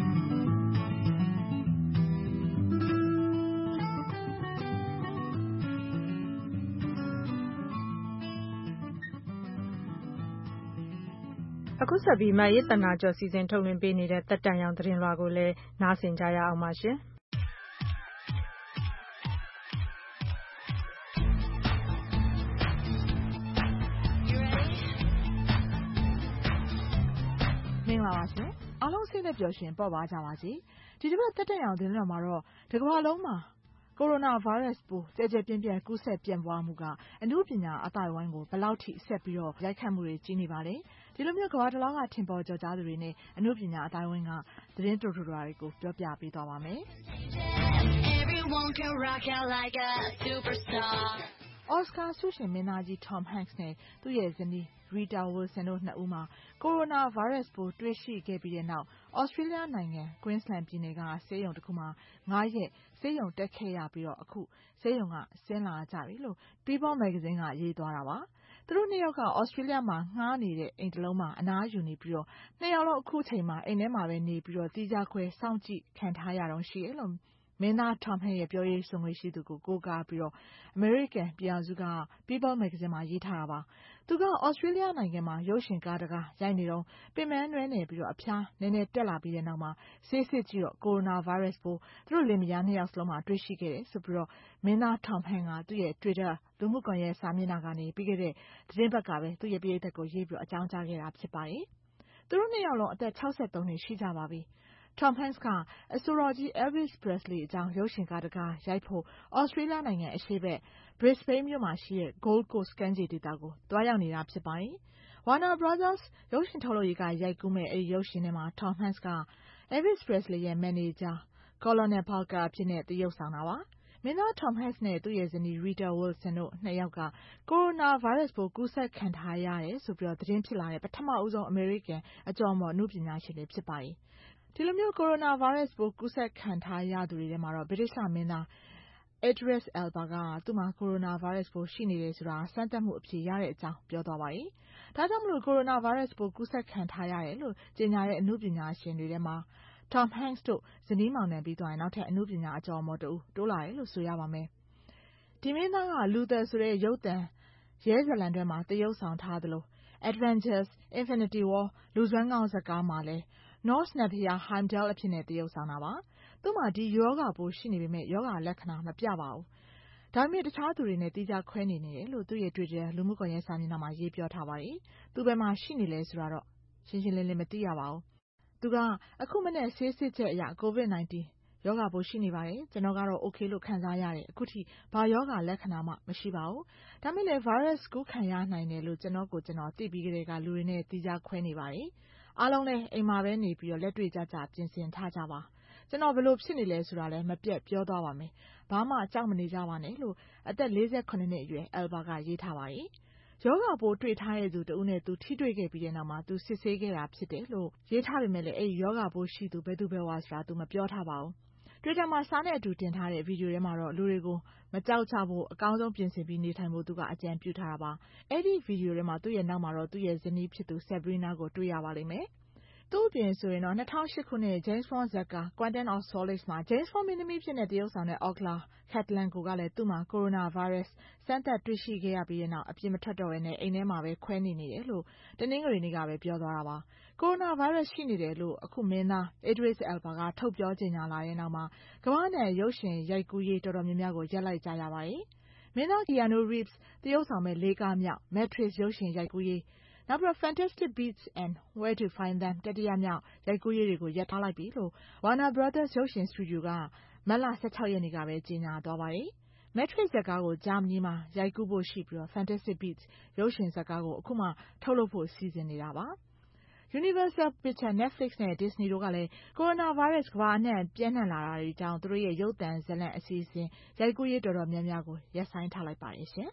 အခုဆက်ပြီးမရေးတနာကျော်စီစဉ်ထုတ်လွှင့်ပေးနေတဲ့တက်တန်ရောင်သတင်းလွှာကိုလည်းနားဆင်ကြရအောင်ပါရှင်မင်္ဂလာပါရှင်အားလုံးစိတ်နဲ့ပျော်ရွှင်ပေါ့ပါကြပါစေဒီတစ်ပတ်တက်တန်ရောင်သတင်းလွှာမှာတော့ဒီကမ္ဘာလုံးမှာကိုရိုနာဗိုင်းရပ်စ်ပိုးကျယ်ကျယ်ပြန့်ပြန့်ကူးစက်ပြန့်ပွားမှုကအမှုပညာအသိုက်အဝိုင်းကိုဘယ်လောက်ထိဆက်ပြီးတော့ရိုက်ခတ်မှုတွေကြီးနေပါလဲဒီလိုမျိုးကမ္ဘာတစ်လောကထင်ပေါ်ကျော်ကြားသူတွေနဲ့အမှုပညာအသိုက်အဝိုင်းကသတင်းတူတူတွေကိုပြောပြပေးသွားပါမယ်အော်စကာဆုရှင်မင်းသားကြီး Tom Hanks နဲ့သူ့ရဲ့ဇနီး Rita Wilson တို့နှစ်ဦးမှာကိုရိုနာဗိုင်းရပ်စ်ပိုးတွေ့ရှိခဲ့ပြီးတဲ့နောက် Australia နိုင်ငံ Queensland ပြည်နယ်ကဆေးရုံတစ်ခုမှာငါးရက်ဆေးရုံတက်ခဲ့ရပြီးတော့အခုဆေးရုံကဆင်းလာကြပြီလို့ People Magazine ကရေးသွားတာပါသူတို့နှစ်ယောက်က Australia မှာငှားနေတဲ့အိမ်တစ်လုံးမှာအနားယူနေပြီးတော့နှစ်ယောက်လုံးအခုချိန်မှာအိမ်ထဲမှာပဲနေပြီးတော့တီးခြားခွဲစောင့်ကြည့်ခံထားရတော့ရှိတယ်လို့မင်းသား Tom Hanks ရဲ့ပြောရေးဆိုခွင့်ရှိသူကိုကိုးကားပြီးတော့ American ပြည်ထောင်စုက People Magazine မှာရေးထားတာပါသူက Australia နိုင်ငံမှာရုပ်ရှင်ကားတကားရိုက်နေတော့ပင်ပန်းနွမ်းနယ်ပြီးတော့အဖျားနည်းနည်းတက်လာပြီးတဲ့နောက်မှာဆေးစစ်ကြည့်တော့ကိုရိုနာဗိုင်းရပ်စ်ပိုးသူတို့လင်မယားနှစ်ယောက်စလုံးမှာတွေ့ရှိခဲ့တယ်ဆိုပြီးတော့မင်းသား Tom Hanks ကသူ့ရဲ့ Twitter လူမှုကွန်ရက်စာမျက်နှာကနေပြီးခဲ့တဲ့သတင်းပတ်ကပဲသူ့ရဲ့ပရိသတ်ကိုရေးပြီးတော့အကြောင်းကြားခဲ့တာဖြစ်ပါတယ်သူတို့နှစ်ယောက်လုံးအသက်၆၃နှစ်ရှိကြပါပြီTom Hanks ကအဆိုတော်ကြီး Elvis Presley အကြောင်းရုပ်ရှင်ကားတကားရိုက်ဖို့ Australia နိုင်ငံအရှေ့ဘက် Brisbane မြို့မှာရှိတဲ့ Gold Coast ကမ်းခြေဒေသကိုသွားရောက်နေတာဖြစ်ပါတယ်။ Warner Brothers ရုပ်ရှင်ထုတ်လုပ်ရေးကရိုက်ကူးမဲ့အဲဒီရုပ်ရှင်ထဲမှာ Tom Hanks က Elvis Presley ရဲ့မန်နေဂျာ Colonel Parker အဖြစ်နဲ့သရုပ်ဆောင်တာပါ။မင်းသား Tom Hanks နဲ့သူ့ရဲ့ဇနီး Rita Wilson တို့နှစ်ယောက်ကကိုရိုနာဗိုင်းရပ်စ်ပိုးကူးစက်ခံထားရတယ်ဆိုပြီးတော့သတင်းဖြစ်လာတဲ့ပထမဦးဆုံးအမေရိကန်အကျော်အမော်အမှုပညာရှင်တွေဖြစ်ပါတယ်။ဒီလိုမျိုးကိုရိုနာဗိုင်းရပ်စ်ပိုးကူးစက်ခံထားရသူတွေထဲမှာတော့ဗြိတိသျှမင်းသား Idris Elba ကသူ့မှာကိုရိုနာဗိုင်းရပ်စ်ပိုးရှိနေတယ်ဆိုတာစမ်းသပ်မှုအဖြေရတဲ့အကြောင်းပြောသွားပါတယ်။ဒါကြောင့်မလို့ကိုရိုနာဗိုင်းရပ်စ်ပိုးကူးစက်ခံထားရတယ်လို့ကြေညာတဲ့အမှုပညာရှင်တွေထဲမှာ Tom Hanks တို့ဇနီးမောင်နှံပြီးသွားရင်နောက်ထပ်အမှုပညာအကျော်အမော်တူတိုးလာတယ်လို့ဆိုရပါမယ်။ဒီမင်းသားကလူသက်ဆိုတဲ့ရုပ်သံရဲဇလံတွေမှာတရုပ်ဆောင်ထားသလို Avengers Infinity War လူစွမ်းကောင်းဇာတ်ကားမှာလည်း Norse နတ်ဘုရား Heimdall အဖြစ်နဲ့တရုပ်ဆောင်တာပါသူ့မှာဒီယောဂပိုးရှိနေပေမဲ့ယောဂလက္ခဏာမပြပါဘူးဒါပေမဲ့တခြားသူတွေနဲ့တိကျခွဲနေနေတယ်လို့သူ့ရဲ့ Twitter လူမှုကွန်ရက်စာမျက်နှာမှာရေးပြောထားပါတယ်သူဘယ်မှာရှိနေလဲဆိုတာတော့ရှင်းရှင်းလင်းလင်းမသိရပါဘူးသူကအခုမနေ့ဆေးစစ်ချက်အရ ကိုဗစ် nineteen ယောဂပိုးရှိနေပါတယ်ကျွန်တော်ကတော့ okay လို့ခံစားရတယ်အခုထိဘာယောဂလက္ခဏာမှမရှိပါဘူးဒါပေမဲ့ virus ကူးခံရနိုင်တယ်လို့ကျွန်တော်ကိုကျွန်တော်သိပြီးကြတဲ့ကလူတွေနဲ့တိကျခွဲနေပါတယ်အားလုံးလည်းအိမ်မှာပဲနေပြီးတော့လက်တွေ့ကြကြပြင်ဆင်ထားကြပါကျွန်တော်ဘယ်လိုဖြစ်နေလဲဆိုတာလည်းမပြတ်ပြောသွားပါမယ်ဘာမှကြောက်မနေကြပါနဲ့လို့အသက်၄၇နှစ်အရွယ် Alba ကရေးထားပါတယ်ယောဂပိုးတွေ့ထားတဲ့သူတဦးနဲ့သူထိတွေ့ခဲ့ပြီးတဲ့နောက်မှာသူစစ်ဆေးခဲ့တာဖြစ်တယ်လို့ရေးထားပေမဲ့လည်းအဲ့ဒီယောဂပိုးရှိသူဘယ်သူဘယ်ဝါဆိုတာသူမပြောထားပါဘူး Twitter မှာစာနဲ့အတူတင်ထားတဲ့ဗီဒီယိုထဲမှာတော့လူတွေကိုမကြောက်ကြဖို့အကောင်းဆုံးပြင်ဆင်ပြီးနေထိုင်ဖို့သူကအကြံပြုထားတာပါအဲ့ဒီဗီဒီယိုထဲမှာသူ့ရဲ့နောက်မှာတော့သူ့ရဲ့ဇနီးဖြစ်သူ Sabrina ကိုတွေ့ရပါလိမ့်မယ်သူ့အပြင်ဆိုရင်တော့၂၀၀၈ခုနှစ် James Bond ဇာတ်ကား Quantum of Solace မှာ James Bond မင်းသမီးဖြစ်တဲ့တရုတ်ဆောင်တဲ့ Ola Katlenko ကလည်းသူ့မှာ Coronavirus စမ်းသပ်တွေ့ရှိခဲ့ရပြီးတဲ့နောက်အပြင်မထွက်တော့ဘဲနဲ့အိမ်ထဲမှာပဲခွဲနေနေတယ်လို့တနင်္ဂနွေနေ့ကပဲပြောသွားတာပါ Coronavirus ရှိနေတယ်လို့အခုမင်းသား Idris Elba ကထုတ်ပြောကြေညာလာတဲ့နောက်မှာကမ္ဘာနဲ့ရုပ်ရှင်ရိုက်ကူးရေးတော်တော်များများကိုရပ်လိုက်ကြရပါတယ်မင်းသား Keanu Reeves တရုတ်ဆောင်မဲ့လေးကားမြောက် Matrix ရုပ်ရှင်ရိုက်ကူးရေးနောက်ပြီး Fantastic Beasts and Where to Find Them တတိယမြောက်ရိုက်ကူးရေးတွေကိုရပ်ထားလိုက်ပြီလို့ Warner Brothers ရုပ်ရှင်စတူဒီယိုကမတ်လ၁၆ရက်နေ့ကပဲကြေညာသွားပါတယ် Matrix ဇာတ်ကားကိုဂျာမနီမှာရိုက်ကူးဖို့ရှိပြီး Fantastic Beasts ရုပ်ရှင်ဇာတ်ကားကိုအခုမှထုတ်လုပ်ဖို့စီစဉ်နေတာပါ Universal Pictures Netflix နဲ့ Disney တို့ကလည်း Coronavirus ကမ္ဘာအနှံ့ပြန့်နှံ့လာတာတွေကြောင့်သူတို့ရဲ့ရုပ်သံဇာတ်လမ်းအစီအစဉ်ရိုက်ကူးရေးတော်တော်များများကိုရပ်ဆိုင်းထားလိုက်ပါတယ်ရှင်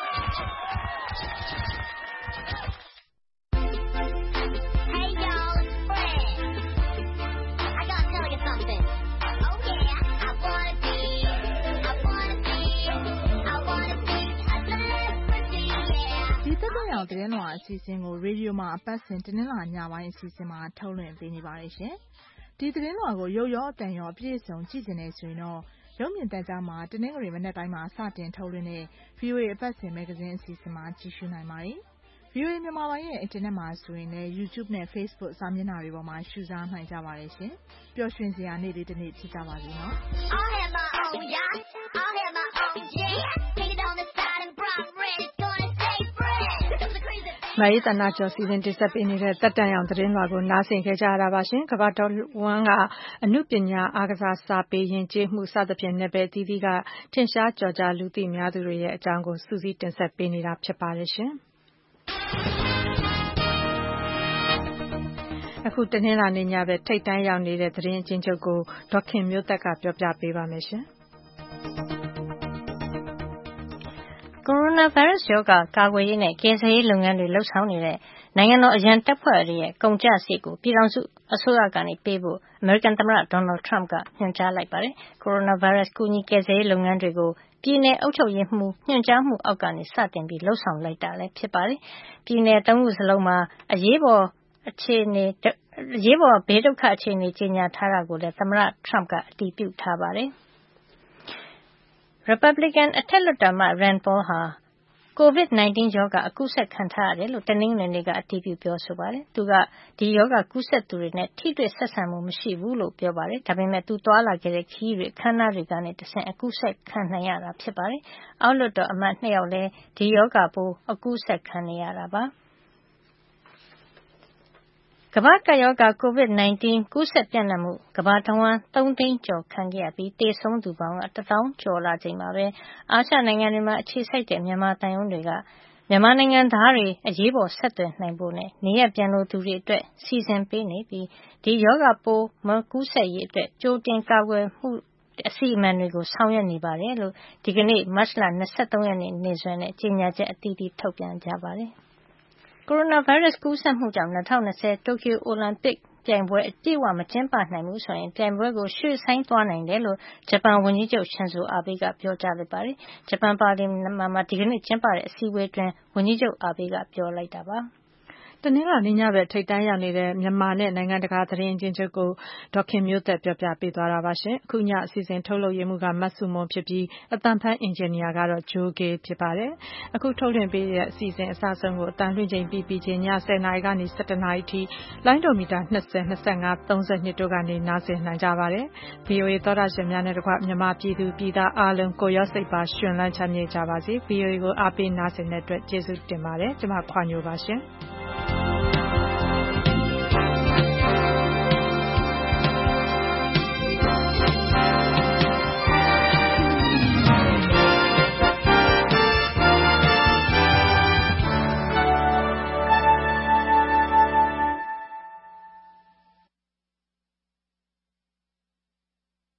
သတင်းလွှာအစီအစဉ်ကိုရေဒီယိုမှာအပတ်စဉ်တင်းလာညပိုင်းအစီအစဉ်မှာထုတ်လွှင့်ပေးနေပါတယ်ရှင်။ဒီသတင်းလွှာကိုရုပ်ရောအသံရောအပြည့်အစုံကြည့်နေဆိုရင်တော့ရုပ်မြင်သံကြားမှာတနင်္ဂနွေမနက်တိုင်းမှာစတင်ထုတ်လွှင့်တဲ့ ဗီအိုအေ အပတ်စဉ်မဂ္ဂဇင်းအစီအစဉ်မှာကြည့်ရှုနိုင်ပါတယ်။ ဗီအိုအေမြန်မာပိုင်းရဲ့အင်တာနက်မှာဆိုရင်လည်း YouTube နဲ့ Facebook စာမျက်နှာတွေပေါ်မှာရှုစားနိုင်ကြပါတယ်ရှင်။ပျော်ရွှင်စရာနေ့လေးတစ်နေ့ဖြစ်ကြပါစေနော်။ I'll have my own yacht, I'll have my own jet, take it on the side and brown red, it's gonna stay fresh. မအေးသနာကျော်စီစဉ်တင်ဆက်ပေးနေတဲ့တက်တန်ရောင်သတင်းလွှာကိုနားဆင်ခဲ့ကြရတာပါရှင်။ကမ္ဘာတော်ဝန်းကအနုပညာအားကစားစာပေယဉ်ကျေးမှုစသဖြင့်နယ်ပယ်အသီးသီးကထင်ရှားကျော်ကြားလူသိများသူတွေရဲ့အကြောင်းကိုစူးစီးတင်ဆက်ပေးနေတာဖြစ်ပါတယ်ရှင်။အခုတနင်္လာနေ့ညပဲထိတ်တန်းရောက်နေတဲ့သတင်းအချင်းချုပ်ကိုဒေါခင်မျိုးသက်ကပြောပြပေးပါမယ်ရှင်။ Coronavirus ရောဂါကာကွယ်ရေးနဲ့ကယ်ဆယ်ရေးလုပ်ငန်းတွေလှုပ်ဆောင်နေတဲ့နိုင်ငံတော်အရန်တပ်ဖွဲ့တွေရဲ့ကုန်ကျစရိတ်ကိုပြည်ထောင်စုအစိုးရကနေပေးဖို့အမေရိကန်သမ္မတ Donald Trump ကညွှန်ကြားလိုက်ပါတယ်။ Coronavirus ကူညီကယ်ဆယ်ရေးလုပ်ငန်းတွေကိုပြည်နယ်အုပ်ချုပ်ရေးမှူးညွှန်ကြားမှုအောက်ကနေစတင်ပြီးလှုပ်ဆောင်လိုက်တာလည်းဖြစ်ပါတယ်။ပြည်နယ်သုံးခုစလုံးမှာအရေးပေါ်အခြေအနေအရေးပေါ်ဘေးဒုက္ခအခြေအနေကြေညာထားတာကိုလည်းသမ္မတ Trump ကအတည်ပြုထားပါတယ်။ Republican အထက်လွှတ်တော်အမတ် Rand Paul ဟာကိုဗစ် nineteen ရောဂါအကူးစက်ခံထားရတယ်လို့တနင်္ဂနွေနေ့ကအတည်ပြုပြောဆိုပါတယ်။သူကဒီရောဂါကူးစက်သူတွေနဲ့ထိတွေ့ဆက်ဆံမှုမရှိဘူးလို့ပြောပါတယ်။ဒါပေမဲ့သူသွားလာခဲ့တဲ့ခရီးတွေအခမ်းအနားတွေကနေတဆင့်အကူးစက်ခံနိုင်ရတာဖြစ်ပါတယ်။အောက်လွှတ်တော်အမတ်နှစ်ယောက်လည်းဒီရောဂါပိုးအကူးစက်ခံနေရတာပါ။ကမ္ဘာ့ကပ်ရောဂါ ကိုဗစ် nineteen ကူးစက်ပြန့်နှံ့မှုကမ္ဘာတဝန်းသုံးသိန်းကျော်ခံခဲ့ရပြီးသေဆုံးသူပေါင်းကတစ်သောင်းကျော်လာချိန်မှာပဲအာရှနိုင်ငံတွေမှာအခြေစိုက်တဲ့မြန်မာသံရုံးတွေကမြန်မာနိုင်ငံသားတွေအရေးပေါ်ဆက်သွယ်နိုင်ဖို့နဲ့နေရပ်ပြန်လိုသူတွေအတွက်စီစဉ်ပေးနေပြီးဒီရောဂါပိုးမကူးစက်ရေးအတွက်ကြိုတင်ကာကွယ်မှုအစီအမံတွေကိုဆောင်ရွက်နေပါတယ်လို့ဒီကနေ့မတ်လ၂၃ရက်နေ့နေ့စွဲနဲ့ကြေညာချက်အသီးသီးထုတ်ပြန်ကြပါတယ်။ Coronavirus ကူးစက်မှုကြောင့်၂၀၂၀တိုကျိုအိုလံပစ်ပြိုင်ပွဲအပြည့်အဝမကျင်းပနိုင်ဘူးဆိုရင်ပြိုင်ပွဲကိုရွှေ့ဆိုင်းသွားနိုင်တယ်လို့ဂျပန်ဝန်ကြီးချုပ် Shinzo Abe ကပြောကြားလိုက်ပါတယ်။ဂျပန်ပါလီမန်မှာဒီကနေ့ကျင်းပတဲ့အစည်းအဝေးအတွင်းဝန်ကြီးချုပ် Abe ကပြောလိုက်တာပါ။တနင်္လာနေ့ညဘက်ထိပ်တန်းရောက်နေတဲ့မြန်မာနဲ့နိုင်ငံတကာသတင်းအကျဉ်းချုပ်ကိုဒေါခင်မျိုးသက်ပြောပြပေးသွားတာပါရှင်။အခုညအစီအစဉ်ထုတ်လုပ်ရေးမှုကမတ်စုမွန်ဖြစ်ပြီးအသံဖန်အင်ဂျင်နီယာကတော့ဂျိုးကေဖြစ်ပါတယ်။အခုထုတ်လွှင့်ပေးတဲ့အစီအစဉ်အစဆုံးကိုအတန်လွှင့်ချိန်ပြီးပြီးချင်းညဆယ်နာရီကနေ၁၁နာရီထိလိုင်းဒိုမီတာ၂၀ ၂၅ ၃၂တို့ကနေနားဆင်နိုင်ကြပါတယ်။ V O A သောတာရှင်များနဲ့တကွမြန်မာပြည်သူပြည်သားအားလုံးကိုရောစိတ်ပါရှင်လန်းချမ်းမြေ့ကြပါစေ။ V O A ကိုအားပေးနားဆင်တဲ့အတွက်ကျေးဇူးတင်ပါတယ်။ကျွန်မခွာညိုပါရှင်။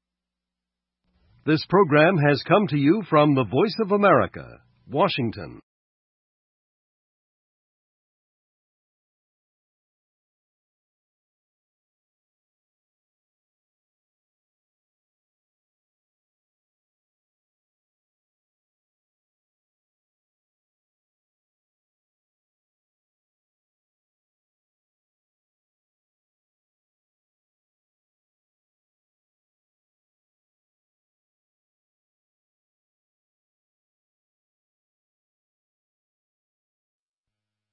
This program has come to you from the Voice of America, Washington.